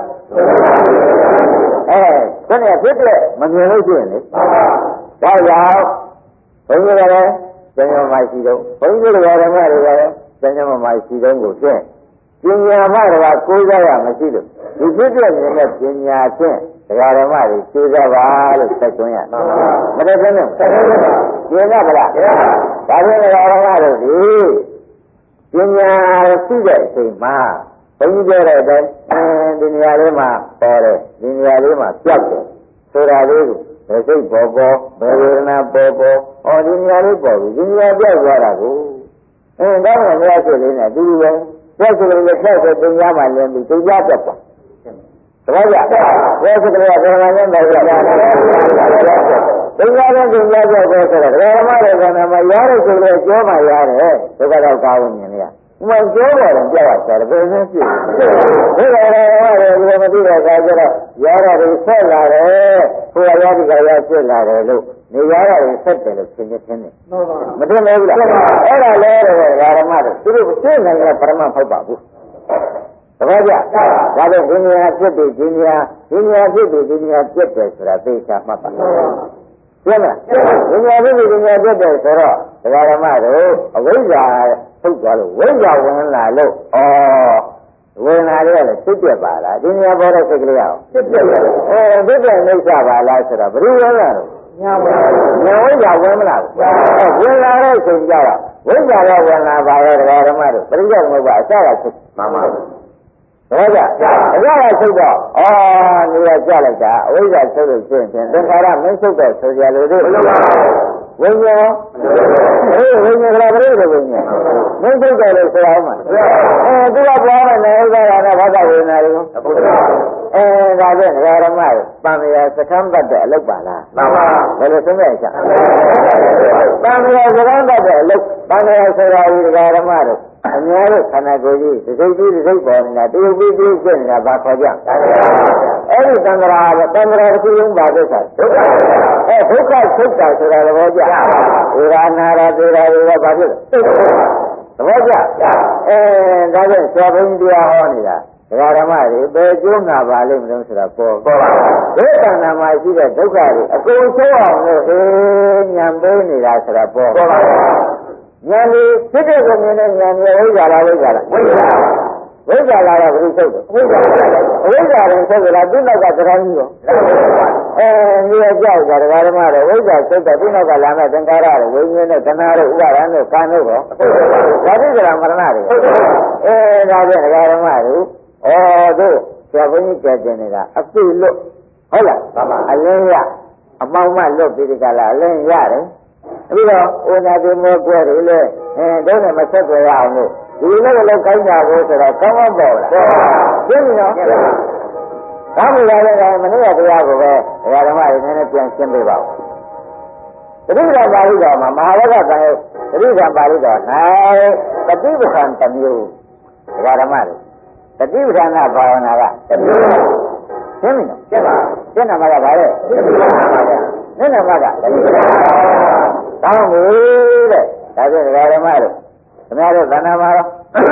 ခဏဖြစ်တဲ့မမြင်လို့ရှိရင်လေဒါကြောင့်ဘုန်းကြီးကလည်းကျန်ရမရှိတော့ဘုန်းကြီးတွေကဓမ္မတွေကလည်းကျန်ရမရှိတော့ကိုဖြင့်ပညာမှတော့ကိုးစားရမရှိလို့ဒီဖြစ်တဲ့မြင်တဲ့ပညာဖြင့်ဒကာဓမ္မတွေသိကြပါလို့ဆက်သွင်းရမတတ်ဘူးနဲ့ကျင်ရပါလားဒါဖြင့်ဒကာဓမ္မတို့ဒီပညာရှိတဲ့အချိန်မှာဘုန်းကြီးပြောတဲ့အတိုင်းဒီနေရာလေးမှာပေါ်တယ်ဒီနေရာလေးမှာပြောက်တယ်ဆိုတာလေးကိုဘယ်စိတ်ပေါ်ပေါ်ဘယ်ဝေဒနာပေါ်ပေါ်ဒီနေရာလေးပေါ်ပြီဒီနေရာပြောက်သွားတာကိုဒါမှမဟုတ်ဆိုလေးနဲ့ဒီလိုပဲပြောက်ဆိုလေးနဲ့ဆက်ဆိုတင်ရမှလင်းပြီးတင်ရပြတ်သွားသဘောကျပြောဆိုလေးကဘယ်မှာလဲမဟုတ်ဘူးတင်ရတဲ့တင်ရပြတ်ဆိုတော့ဓမ္မရဲ့ခန္ဓာမှာရတဲ့ဆိုလေးကြောမှရတယ်ဒုက္ခတော့ကောင်းနေတယ်ဥမာပြောတယ်ကြောက်ရတယ်ဘယ်နည်းဖြစ်ဒီလိုလည်းမသိတဲ့အခါကျတော့ရတာတွေဆက်လာတယ်ကိုယ်ရတဲ့ခါရဖြစ်လာတယ်လို့နေရတာတွေဆက်တယ်လို့သင်နေတယ်မသိဘူးလားအဲ့ဒါလဲဓမ္မတွေသူတို့သိနိုင်တဲ့ပရမတ်ဟုတ်ပါဘူးတပည့်ကြဒါတော့ဒီနေရာဖြစ်ပြီးဒီနေရာဖြစ်ပြီးဒီနေရာပြတ်တယ်ဆိုတာသိချာမှတ်ပါကျင်းလားဒီနေရာဖြစ်ပြီးဒီနေရာပြတ်တယ်ဆိုတော့ဓမ္မတို့အဝိဇ္ဇာထုတ်သွားလို့ဝိဇ္ဇာဝင်လာလို့ဝင်လာတယ်လည်းသိပြပါလားဒီနေရာပေါ်တဲ့စိတ်ကလေးအောင်သိပြရတယ်သိပြနေကြပါလားဆိုတော့ဘယ်လိုလဲတော့ညာဝိဇ္ဇာဝင်မလားဝင်လာတဲ့ချိန်ကြတော့ဝိဇ္ဇာတော့ဝင်လာပါရဲ့ဓမ္မတို့ပရိစ္ဆေမဟုတ်ပါအစကဖြစ်မှန်ပါဘူးဒါကြအစကထုတ်တော့နေရာကြလိုက်တာအဝိဇ္ဇာထုတ်လို့ဖြစ်ရင်သင်္ခါရမင်းထုတ်တော့ဆိုကြလို့တို့ဝိညာဉ်ဝိညာဉ်ကလည်းပြည့်တယ်ဝိညာဉ်မင်းထုတ်တယ်လို့ဆိုအောင်မှာသူကပွားတဲ့နေဥစ္စာကဘာသာဝေဒနာတွေကိုဒါတဲ့ဓမ္မပံရစကံတတ်တဲ့အလုပ်ပါလားမှန်ပါဘယ်လိုသုံးရချာပံရစကံတတ်တဲ့အလုပ်ပံရဆိုတာဒီဓမ္မတို့အများတို့ခန္ဓာကိုယ်ကြီးဒီစိတ်ကြီးဒီစိတ်ပေါ်နေတာတရုပ်ပြီးပြီးဖြစ်နေတာဘာခေါ်ကြအဲ့ဒီသံဃာတစ်ခုလုံးပါဒုက္ခဒုက္ခဒုက္ခချုပ်တာဆိုတာသဘောကျဝေဒနာရသေရာတွေကဘာဖြစ်လဲသဘောကျဒါကြောင့်ဆရာဘုန်းကြီးတရားဟောနေတာဒကာဓမ္မတွေဘယ်ကျိုးငါပါလိမ့်မလို့ဆိုတာပေါ်ပါဒုက္ခနာမှာရှိတဲ့ဒုက္ခတွေအကုန်ဆုံးအောင်လို့ဉာဏ်ပေးနေတာဆိုတာပေါ်ပါဉာဏ်လေးဖြစ်တဲ့ကိုမြင်တဲ့ဉာဏ်မျိုးဝိဇ္ဇာလားဝိဇ္ဇာလားဝိဇ္ဇာလာတော့ဘယ်လိုထုတ်တယ်ဝိဇ္ဇာရင်ထုတ်ကြလားသူ့နောက်ကတရားကြီးရောမြေကြောက်ကြဒကာဓမ္မတွေဝိဇ္ဇာထုတ်တယ်သူ့နောက်ကလာမဲ့သင်္ကာရတွေဝိညာဉ်နဲ့တဏှာတွေဥပါဒံတို့ကာတို့ရောဒါတိကရာမရဏတွေဒါဖြင့်ဒကာဓမ္မတွေတို့ဆရာဘုန်းကြီးကြည်နေတာအပြည့်လွတ်ဟုတ်လားအလင်းရအမောင်မလွတ်ပြီးဒီကလာအလင်းရတယ်ပြီးတော့ဥနာတိမောကွဲတွေလေတို့နဲ့မဆက်ကြရအောင်လို့ဒီလိုလည်းကိုင်းကြဖို့ဆိုတော့ကောင်းကောင်းပေါ်လာရှင်းပြီနော်ဒါမှလည်းမနေ့ကတရားကိုပဲဓမ္မတွေနည်းနည်းပြန်ရှင်းပေးပါဦးတတိယပါဠိတော်မှာမဟာဝကသံယုတ်တတိယပါဠိတော်၌တတိပ္ပံတစ်မျိုးဓမ္မတွေတတိပ္ပံဘာဝနာကတစ်မျိုးရှင်းပြီနော်ရှင်းပါရှင်းနာမှာကဘာလဲမျက်နှာမှာကတတိပ္ပံတောင်းလို့တဲ့ဒါဖြင့်ဓမ္မတို့ခင်ဗျားတို့သဏ္ဍာန်မှာတော့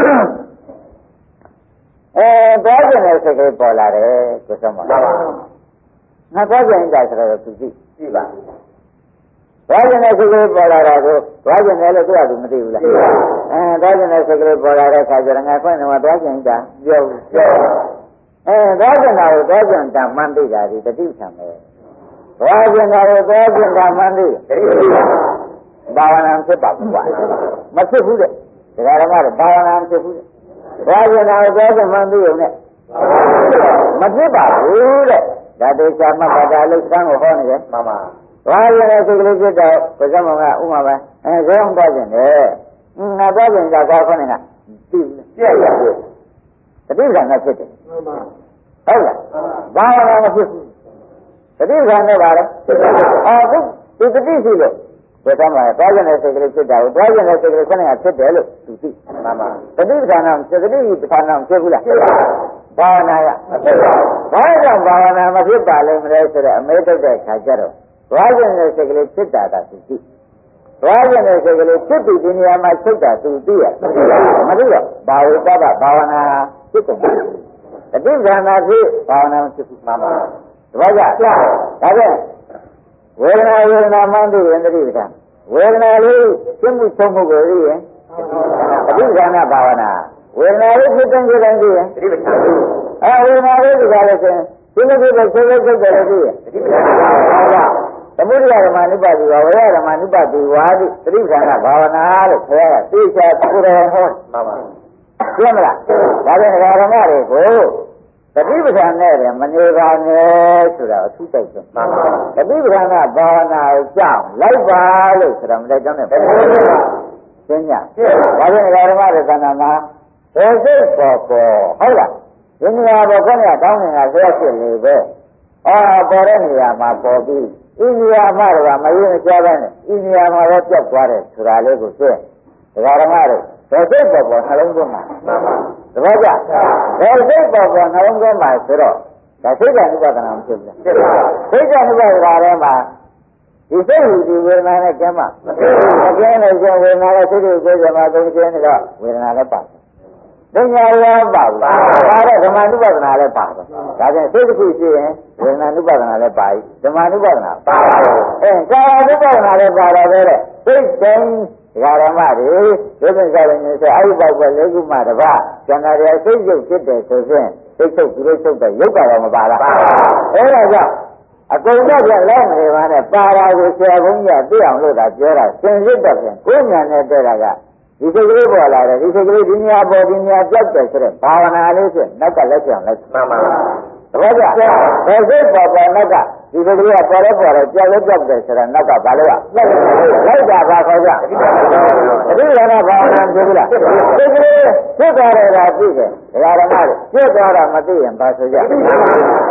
သွားကျင်တဲ့စိတ်ကလေးပေါ်လာတယ်ကိုဆုံးပါငါသွားကျင်ကြဆိုတော့သူကြည့်ပါသွားကျင်တဲ့စိတ်ကလေးပေါ်လာတာကိုသွားကျင်တယ်လို့သူကသူမသိဘူးလားသွားကျင်တဲ့စိတ်ကလေးပေါ်လာတဲ့အခါကျတော့ငါခွင့်တော့သွားကျင်ကြပြောသွားကျင်တာကိုသွားကျင်တာမှန်းသိတာဒီတတိထံပဲသွားကျင်တာကိုသွားကျင်တာမှန်းသိတတိဘာဝနာဖြစ်ပါဘူးကွာမဖြစ်ဘူးတဲ့ဒကာဓမ္မတွေဘာဝနာဖြစ်ဘူးတဲ့ဘာဝနာကိုပြောကြမှန်းသိုံနဲ့မဖြစ်ပါဘူးတဲ့ဒါတေချာမှတ်ပါတာလို့စမ်းကိုဟောနေတယ်မှန်ပါဘာဝနာစိတ်ကလေးဖြစ်တော့ဘုရားမောင်ကဥမာပဲဇောင်းသွားခြင်းတယ်ငါသွားခြင်းကြောင့်ကောခေါနေတာသိဘူးပြည့်ရတယ်တတိယနဲ့ဖြစ်တယ်မှန်ပါဟုတ်လားဘာဝနာမဖြစ်ဘူးတတိယနဲ့ပါလေအခုဒီတတိရှိလို့ဘယ်တော့မှသွားကျင်တဲ့စိတ်ကလေးဖြစ်တာကိုသွားကျင်တဲ့စိတ်ကလေးခဏဖြစ်တယ်လို့သူသိမှန်ပါတတိပဌာနာတတိပဌာနာဖြစ်ဘူးလားဖြစ်ပါဘာဝနာရမဖြစ်ပါဘူးဘာကြောင့်ဘာဝနာမဖြစ်ပါလဲမလဲဆိုတော့အမေတုတ်တဲ့ခါကျတော့သွားကျင်တဲ့စိတ်ကလေးဖြစ်တာကသူသိသွားကျင်တဲ့စိတ်ကလေးဖြစ်ပြီးဒီနေရာမှာချုပ်တာသူသိရမသိတော့ဘာဝိတ္တဘာဝနာဖြစ်တယ်တတိပဌာနာဖြစ်ဘာဝနာဖြစ်မှန်ပါတပည့်ကြဒါဖြင့်ဝေဒနာမှန်းသိရင်တတိပဌာန်ဝေဒနာလေးသိမှုဆုံးမှုကိုသိရင်တတိပဌာန်ဘာဝနာဝေဒနာလေးဖြစ်တဲ့ကြတဲ့သိရင်တတိပဌာန်ဝေဒနာလေးဒီကားလို့ဆိုရင်ဒီလိုဖြစ်တဲ့ဆက်ဆက်ကြတယ်သိရင်တတိပဌာန်သမုဒိယဓမ္မနုပါတိဝါဝေယဓမ္မနုပါတိဝါတိတတိပဌာန်ဘာဝနာလို့ခေါ်ရသိချာကိုယ်တော်ဟောမှန်ပါရှင်းမလားဒါပြန်ဓမ္မတွေကိုတတိပဌာန်နဲ့မနေပါနဲ့ဆိုတာအထူးတိုက်ဆုံးမှန်ပါတတိပဌာန်ကဘာဝနာကိုကြောက်လိုက်ပါလို့ဆိုတာမတိုက်ကြောင်းနဲ့ရှင်းညဒါပြန်ဓမ္မတွေသဏ္ဍာန်မှာဘယ်စိတ်ပေါ်ဟုတ်လားဒီနေရာပေါ်ခေါင်းကတောင်းနေတာဆက်ဖြစ်နေပဲပေါ်တဲ့နေရာမှာပေါ်ပြီးဤနေရာမှာတော့မရင်ကြားပဲနဲ့ဤနေရာမှာတော့ပြတ်သွားတယ်ဆိုတာလေးကိုသိဓမ္မတွေဘယ်စိတ်ပေါ်နှလုံးသွင်းမှာမှန်ပါသဘောကျဘယ်စိတ်ပေါ်နှလုံးသွင်းမှာဆိုတော့ဒါစိတ်ကဥပဒနာမဖြစ်ဘူးလားဖြစ်ပါစိတ်ကဥပဒနာထဲမှာဒီစိတ်ဟူဒီဝေဒနာနဲ့ကျမ်းမှာမကျင်းလို့ဆိုဝေဒနာနဲ့စိတ်ကိုကြည့်ကြမှာသုံးကျင်းနေတော့ဝေဒနာလည်းပါတယ်ပညာလည်းပါဘူးဒါတော့ဓမ္မနုပါဒနာလည်းပါတယ်ဒါကြောင့်စိတ်တစ်ခုရှိရင်ဝေဒနာနုပါဒနာလည်းပါပြီဓမ္မနုပါဒနာပါပါကာယနုပါဒနာလည်းပါတော့တဲ့စိတ်တိုင်းဓမ္မတွေဒုက္ခကြတယ်နေဆိုအဲ့ဒီပေါက်ပဲလေးခုမှတပါးကျန်တာတွေစိတ်ရုပ်ဖြစ်တယ်ဆိုရင်စိတ်ချုပ်ပြီးချုပ်တယ်ရုပ်ကတော့မပါလားအဲ့ဒါကြောင့်အကုန်တော့ပြလိုက်နေပါနဲ့ပါတာကိုဆရာဘုန်းကြီးကသိအောင်လို့သာပြောတာစင်စစ်တော့ဖြင့်ကိုယ်ညာနဲ့တွေ့တာကဒီစိတ်ကလေးပေါ်လာတယ်ဒီစိတ်ကလေးဒီနေရာပေါ်ဒီနေရာပြောက်တယ်ဆိုတော့ဘာဝနာလေးဖြင့်နောက်ကလက်ပြောင်းလိုက်မှန်ပါသဘောကျဘယ်စိတ်ပေါ်နောက်ကဒီစိတ်ကလေးကပေါ်လဲကြောက်လဲကြောက်တယ်ဆိုတော့နောက်ကဘာလို့လိုက်တာဘာခေါ်ကြတတိယနာဘာဝနာဖြစ်ဘူးလားဖြစ်ကလေးဖြစ်သွားတယ်ကသိတယ်ဒကာဓမ္မတွေဖြစ်သွားတာမသိရင်ဘာဆိုကြဒီကလေးက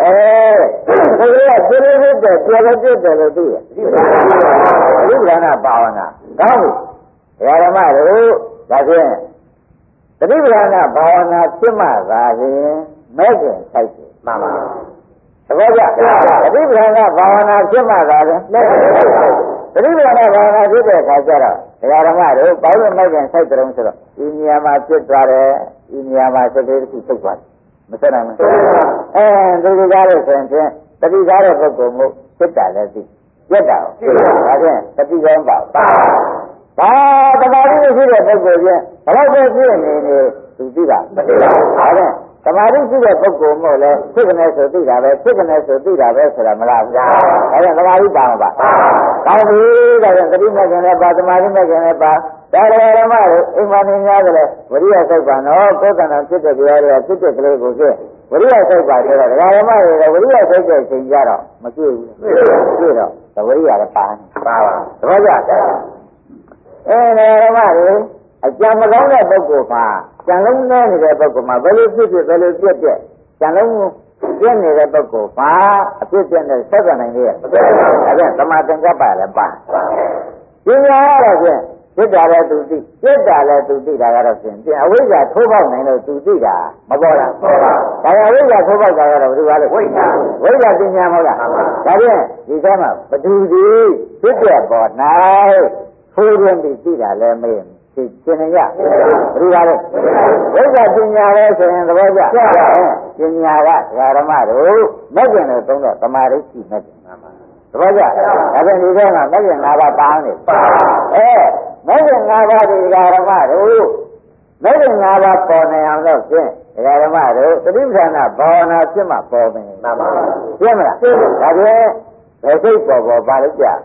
ဖြစ်လို့ဖြစ်တယ်ပြောလို့ဖြစ်တယ်လို့သိရဘုရားနာဘာဝနာကောင်းပြီဒကာဓမ္မတို့ဒါဖြင့်တတိပဌာနာဘာဝနာဖြစ်မှသာရင်မဲ့ကျင်ဆိုင်တယ်မှန်ပါသဘောကျတတိပဌာနာဘာဝနာဖြစ်မှသာရင်မဲ့ကျင်ဆိုင်တယ်တတိပဌာနာဘာဝနာဖြစ်တဲ့အခါကျတော့ဒကာဓမ္မတို့ဘာလို့မဲ့ကျင်ဆိုင်ကြုံဆိုတော့ဒီနေရာမှာဖြစ်သွားတယ်ဒီနေရာမှာစိတ်လေးတစ်ခုထုတ်သွားတယ်မဆက်နိုင်ဘူးဒီကားလို့ဆိုရင်ဖြင့်တတိကားတဲ့ပုဂ္ဂိုလ်မျိုးဖြစ်တာလည်းသိပြတ်တာဒါဖြင့်တတိကောင်းပါဘာတမာတိရှိတဲ့ပုဂ္ဂိုလ်ချင်းဘယ်တော့ဖြစ်နေနေသူသိတာမသိပါဘူးဒါဖြင့်တမာတိရှိတဲ့ပုဂ္ဂိုလ်မို့လဲဖြစ်ကနေဆိုသိတာပဲဖြစ်ကနေဆိုသိတာပဲဆိုတာမလားဗျာဒါကြောင့်တမာတိပါမပါကောင်းပြီဒါကြောင့်သတိမဲ့ခင်လည်းပါတမာတိမဲ့ခင်လည်းပါဒါလည်းဓမ္မတွေအိမ်မနေများကြတယ်ဝရိယစိတ်ပါနော်ကိုယ်တဏ္ဍာဖြစ်တဲ့တရားတွေကဖြစ်တဲ့ကလေးကိုဖြစ်ဝရိယစိတ်ပါဆိုတော့ဒကာဓမ္မတွေကဝရိယစိတ်တဲ့ချိန်ကြတော့မတွေ့ဘူးတွေ့တော့သဝရိယလည်းပါပါသဘောကျဓမ္မတွေအကြံမကောင်းတဲ့ပုဂ္ဂိုလ်မှာကြံလုံးနဲ့နေတဲ့ပုဂ္ဂိုလ်မှာဘယ်လိုဖြစ်ဖြစ်ဘယ်လိုပြည့်ပြည့်ကြံလုံးပြည့်နေတဲ့ပုဂ္ဂိုလ်မှာအဖြစ်ပြည့်နဲ့ဆက်ဆံနိုင်လေဒါပြန်သမာသင်္ကပ္ပလည်းပါပညာရတော့ဖြင့်ဖြစ်တာလည်းသူသိပြစ်တာလည်းသူသိတာကတော့ဖြင့်အဝိဇ္ဇာထိုးပေါက်နိုင်လို့သူသိတာမပေါ်လားဒါကြောင့်အဝိဇ္ဇာထိုးပေါက်တာကတော့ဘယ်လိုပါလဲဝိဇ္ဇာပညာမဟုတ်လားဒါဖြင့်ဒီကမှာဘသူဒီဖြစ်တဲ့ပေါ်၌ထိုးရင်းပြီးသိတာလည်းမင်းသင်ရဘယ်လိုပါလဲဝိဇ္ဇာပညာလဲဆိုရင်သဘောကျပညာကဓမ္မတို့မဲ့ကျင်လို့သုံးတော့သမာဓိရှိမဲ့ကျင်မှာသဘောကျဒါပြန်ဒီထဲမှာမဲ့ကျင်၅ပါးပါနေမဲ့ကျင်၅ပါးဒီဓမ္မတို့မဲ့ကျင်၅ပါးပေါ်နေအောင်လို့ဖြင့်ဓမ္မတို့သတိပဋ္ဌာန်ဘာဝနာဖြစ်မှပေါ်မယ်မှန်ပါပြည့်မလားဒါဖြင့်ဘယ်စိတ်ပေါ်ပါလို့ကြာ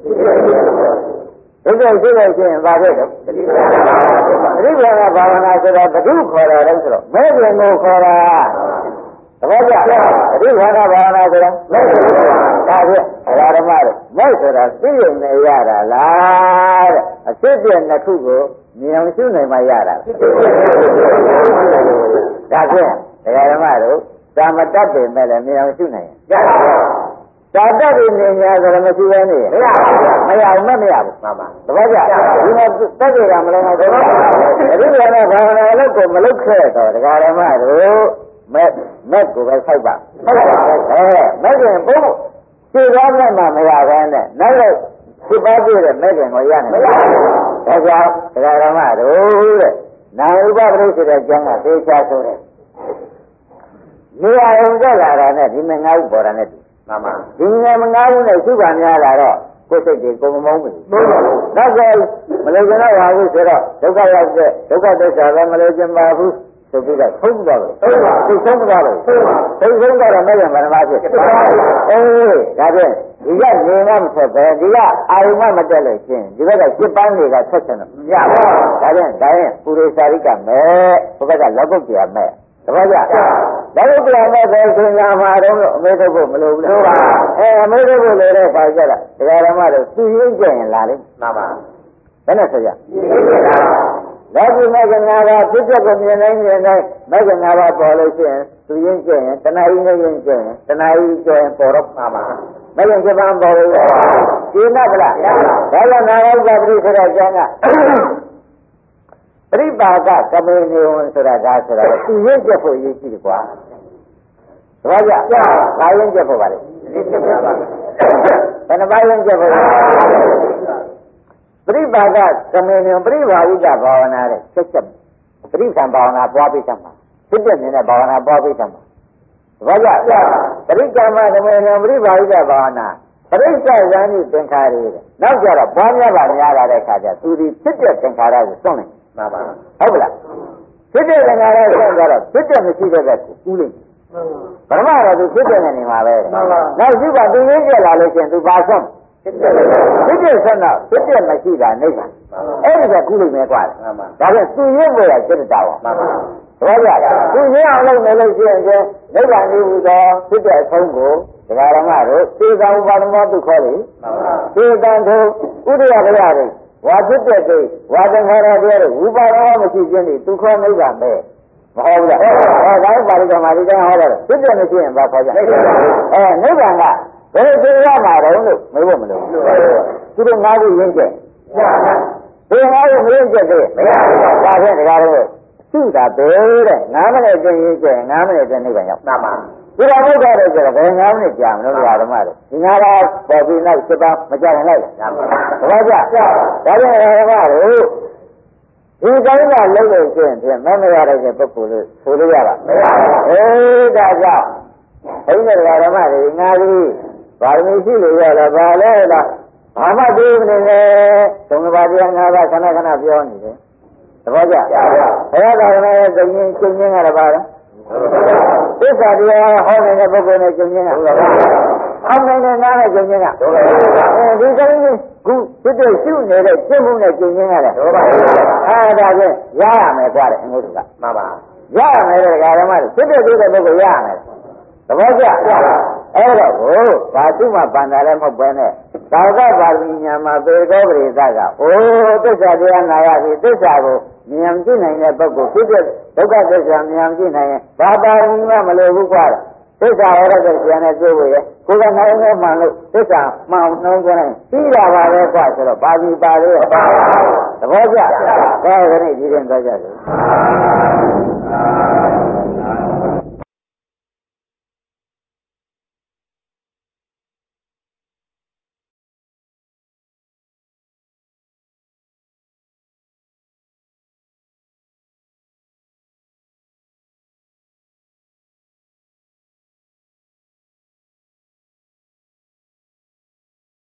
ဒီလိုရှိလို့ရှိရင်ဘာဖြစ်လဲသတိပဋ္ဌာန်ဘာဝနာဆိုတာဘုသူခေါ်တာလဲဆိုတော့မဲ့ကျင်ကိုခေါ်တာသဘောကျသတိပဋ္ဌာန်ဘာဝနာဆိုတာမဲ့ကျင်ကိုဒါဖြင့်ဓမ္မတို့မဲ့ဆိုတာသိရင်လည်းရတာလားတဲ့အဖြစ်ပြည့်နှစ်ခုကိုမြင်အောင်ရှုနိုင်မှရတာဒါဖြင့်ဓမ္မတို့သာမတတ်ပေမဲ့လည်းမြင်အောင်ရှုနိုင်ရတာသာတတ်ပြီးနေညာဆိုတော့မရှိဘဲနေမရဘူးမရဘူးမှန်ပါသဘောကျဒီမှာတက်ကြတာမလုံးတော့ဘူးအရိယာနဲ့ဘာဝနာလို့ကိုမလုပ်ခဲ့တော့ဒကာဓမ္မတို့မဲ့ကိုပဲစိုက်ပါမဲ့ကျင်ဘုံခြေသားနဲ့မှမရဘဲနဲ့နောက်တော့ဖြစ်ပါပြည့်တဲ့မဲ့ကျင်ကိုရနိုင်ဒါကြောင့်ဒကာဓမ္မတို့တဲ့နာဥပပရိစ္ဆေတဲ့ကျမ်းကသေချာဆိုတယ်နေရာုံတက်လာတာနဲ့ဒီမငါးခုပေါ်တာနဲ့မှန်ပါဒီငယ်မငါးခုနဲ့စုပါများလာတော့ကိုယ်စိတ်တွေကိုမမုန်းဘူးနောက်ဆိုမလို့ကျွန်တော်ဟာဘူးဆိုတော့ဒုက္ခရောက်တဲ့ဒုက္ခသစ္စာလည်းမလို့ကျင်ပါဘူးဆိုပြီးတော့ဆုံးသွားတယ်သိဆုံးသွားတယ်သိဆုံးတော့မဲ့ရမနာဖြစ်ဒါဖြင့်ဒီကနေမှမဆက်ပဲဒီကအာယုံမတက်လို့ရှင်ဒီဘက်က7ပန်းတွေကဆက်ဆက်တော့မရဘူးဒါဖြင့်ပုရိသရိကမဲ့ဘုဘက်ကလောကုတ္တရာမဲ့သဘောကျလောကုတ္တရာမဲ့ဆိုရင်ငါမှာတော့အမေတို့ဖို့မလိုဘူးလေအမေတို့ဖို့လေတဲ့ခါကျတော့ဒကာဓမ္မတို့သူရင်းကျင်လာလိမ့်မှန်ပါဘယ်နဲ့ဆိုကြလောကီမဲ့ကငါကဖြစ်ချက်ကိုမြင်နိုင်မဲ့ကငါကပေါ်လို့ရှိရင်သူရင်းကျင်တဏှာကြီးနဲ့ရင်းကျင်တဏှာကြီးကျင်ပေါ်တော့မှန်ပါမဲ့က7ပန်းပေါ်လို့ရှင်းတော့ဗလားဒါကြောင့်နာဂဥပ္ပတိဆိုတဲ့အကျမ်းကပရိပါကကမေနေဝင်ဆိုတာဒါဆိုတာသူရင်းကျက်ဖို့ရည်ရှိတယ်ကွာသဘောကျငါရင်းကျက်ဖို့ပါလေဘယ်နှပါးရင်းကျက်ဖို့ပရိပါကကမေနေပရိဘာဝိကဘာဝနာတဲ့ချက်ချက်ပရိသံဘာဝနာပွားပြီးသမှာဖြစ်တဲ့နေတဲ့ဘာဝနာပွားပြီးသမှာသဘောကျပရိကမ္မကမေနေပရိဘာဝိကဘာဝနာပရိစ္ဆေဇာနိသင်္ခါရေနောက်ကြတော့ပွားများပါများလာတဲ့အခါကျသူဒီဖြစ်တဲ့သင်္ခါရကိုစွန့်နိုင်မှန်ပါဟုတ်ကလားဖြစ်တဲ့သင်္ခါရစွန့်ကြတော့ဖြစ်တဲ့မရှိတဲ့ဘက်ကိုကူးလိုက်ပရမတော့သူဖြစ်တဲ့နေမှာပဲနောက်ရှိပါသူရင်းကျက်လာလို့ရှိရင်သူပါစွန့်ဖြစ်တဲ့ဆွမ်းတော့ဖြစ်တဲ့မရှိတာနိဗ္ဗာန်အဲ့ဒီကကူးလိုက်မယ်ကွာဒါပြန်သူရင်းပေါ်ရစိတ်တောင်းမှန်ပါဘောရသူရင်းအောင်လုပ်နေလို့ရှိရင်နိဗ္ဗာန်ကြီးဟူသောဖြစ်တဲ့အဆုံးကိုဒကာရမတို့သေသာဥပါဒမောတုခေါ်လေသေတံတို့ဥဒယဘုရားတို့ဝါဖြစ်တဲ့ကိဝါသင်္ခါရတရားတွေဝိပါဒဝမရှိခြင်းတွေသူခေါ်နိဗ္ဗာန်ပဲမဟုတ်ဘူးလားဒါပါဠိတော်မှာဒီတိုင်းဟောတယ်ဖြစ်တဲ့မရှိရင်ဘာခေါ်ကြနိဗ္ဗာန်ကဘယ်လိုရမှာတော့လို့မေးဖို့မလိုဘူးသူတို့၅ခုရင်းချက်ဒီ၅ခုမရင်းချက်တည်းမရဘူးဒါဖြင့်တရားတော်သူ့တာပဲတဲ့9မိနစ်ကျင်းရင်းချက်9မိနစ်ကျင်းနိဗ္ဗာန်ရောက်ပါဒီတော့ဘုရားရဲ့ဆိုတော့ဘယ်9မိနစ်ကြာမလို့ဓမ္မတွေဒီ9ပါးပေါ်ပြီးနောက်7ပါးမကြာရင်လိုက်လားဘာကြဒါကြောင့်ဓမ္မတို့ဒီကောင်းတာလုံးလို့ရှိရင်ဖြင့်မမရတဲ့ပုဂ္ဂိုလ်လို့ဆိုလို့ရပါမရဘူးဒါကြောင့်ဘုရားဓမ္မတွေငါကြီးဘာလို့ရှိလို့ရတာဘာလဲလားဘာမှသိနေနဲ့သုံးပါးတရား၅ပါးခဏခဏပြောနေတယ်သဘောကျဘုရားသာသနာရဲ့ကျင့်ချင်းကတော့ဘာလဲသစ္စာတရားဟောနေတဲ့ပုဂ္ဂိုလ်နဲ့ကျင့်ချင်းကဟုတ်နေတဲ့နားနဲ့ကျင့်ချင်းကဒီကိန်းခုဖြစ်တဲ့ရှုနေတဲ့ကျင့်မှုနဲ့ကျင့်ချင်းကလည်းဒါဖြင့်ရရမယ်ကြတယ်အငုတ်ကမှန်ပါရရမယ်တဲ့ဓမ္မတွေဖြစ်တဲ့ပုဂ္ဂိုလ်ရရမယ်သဘောကျအဲ့တော့ဘာသူ့မှာပန္နာလည်းမဟုတ်ပဲနဲ့သာဝကပါဠိညာမှာပေသောပရိသတ်ကသစ္စာတရားနာရပြီသစ္စာကိုဉာဏ်ကြည့်နိုင်တဲ့ပုဂ္ဂိုလ်ဖြစ်တဲ့ဒုက္ခသစ္စာဉာဏ်ကြည့်နိုင်ရင်ဘာပါဠိမှမလိုဘူးကွာသစ္စာဟောတဲ့ဉာဏ်နဲ့တွေ့ဖို့ရကိုယ်ကနိုင်နေမှလို့သစ္စာမှောင်နှုံးကြတယ်ပြီးတာပါပဲကွာဆိုတော့ပါဠိပါလေသဘောကျဒါကနေ့ဒီရင်သွားကြတယ်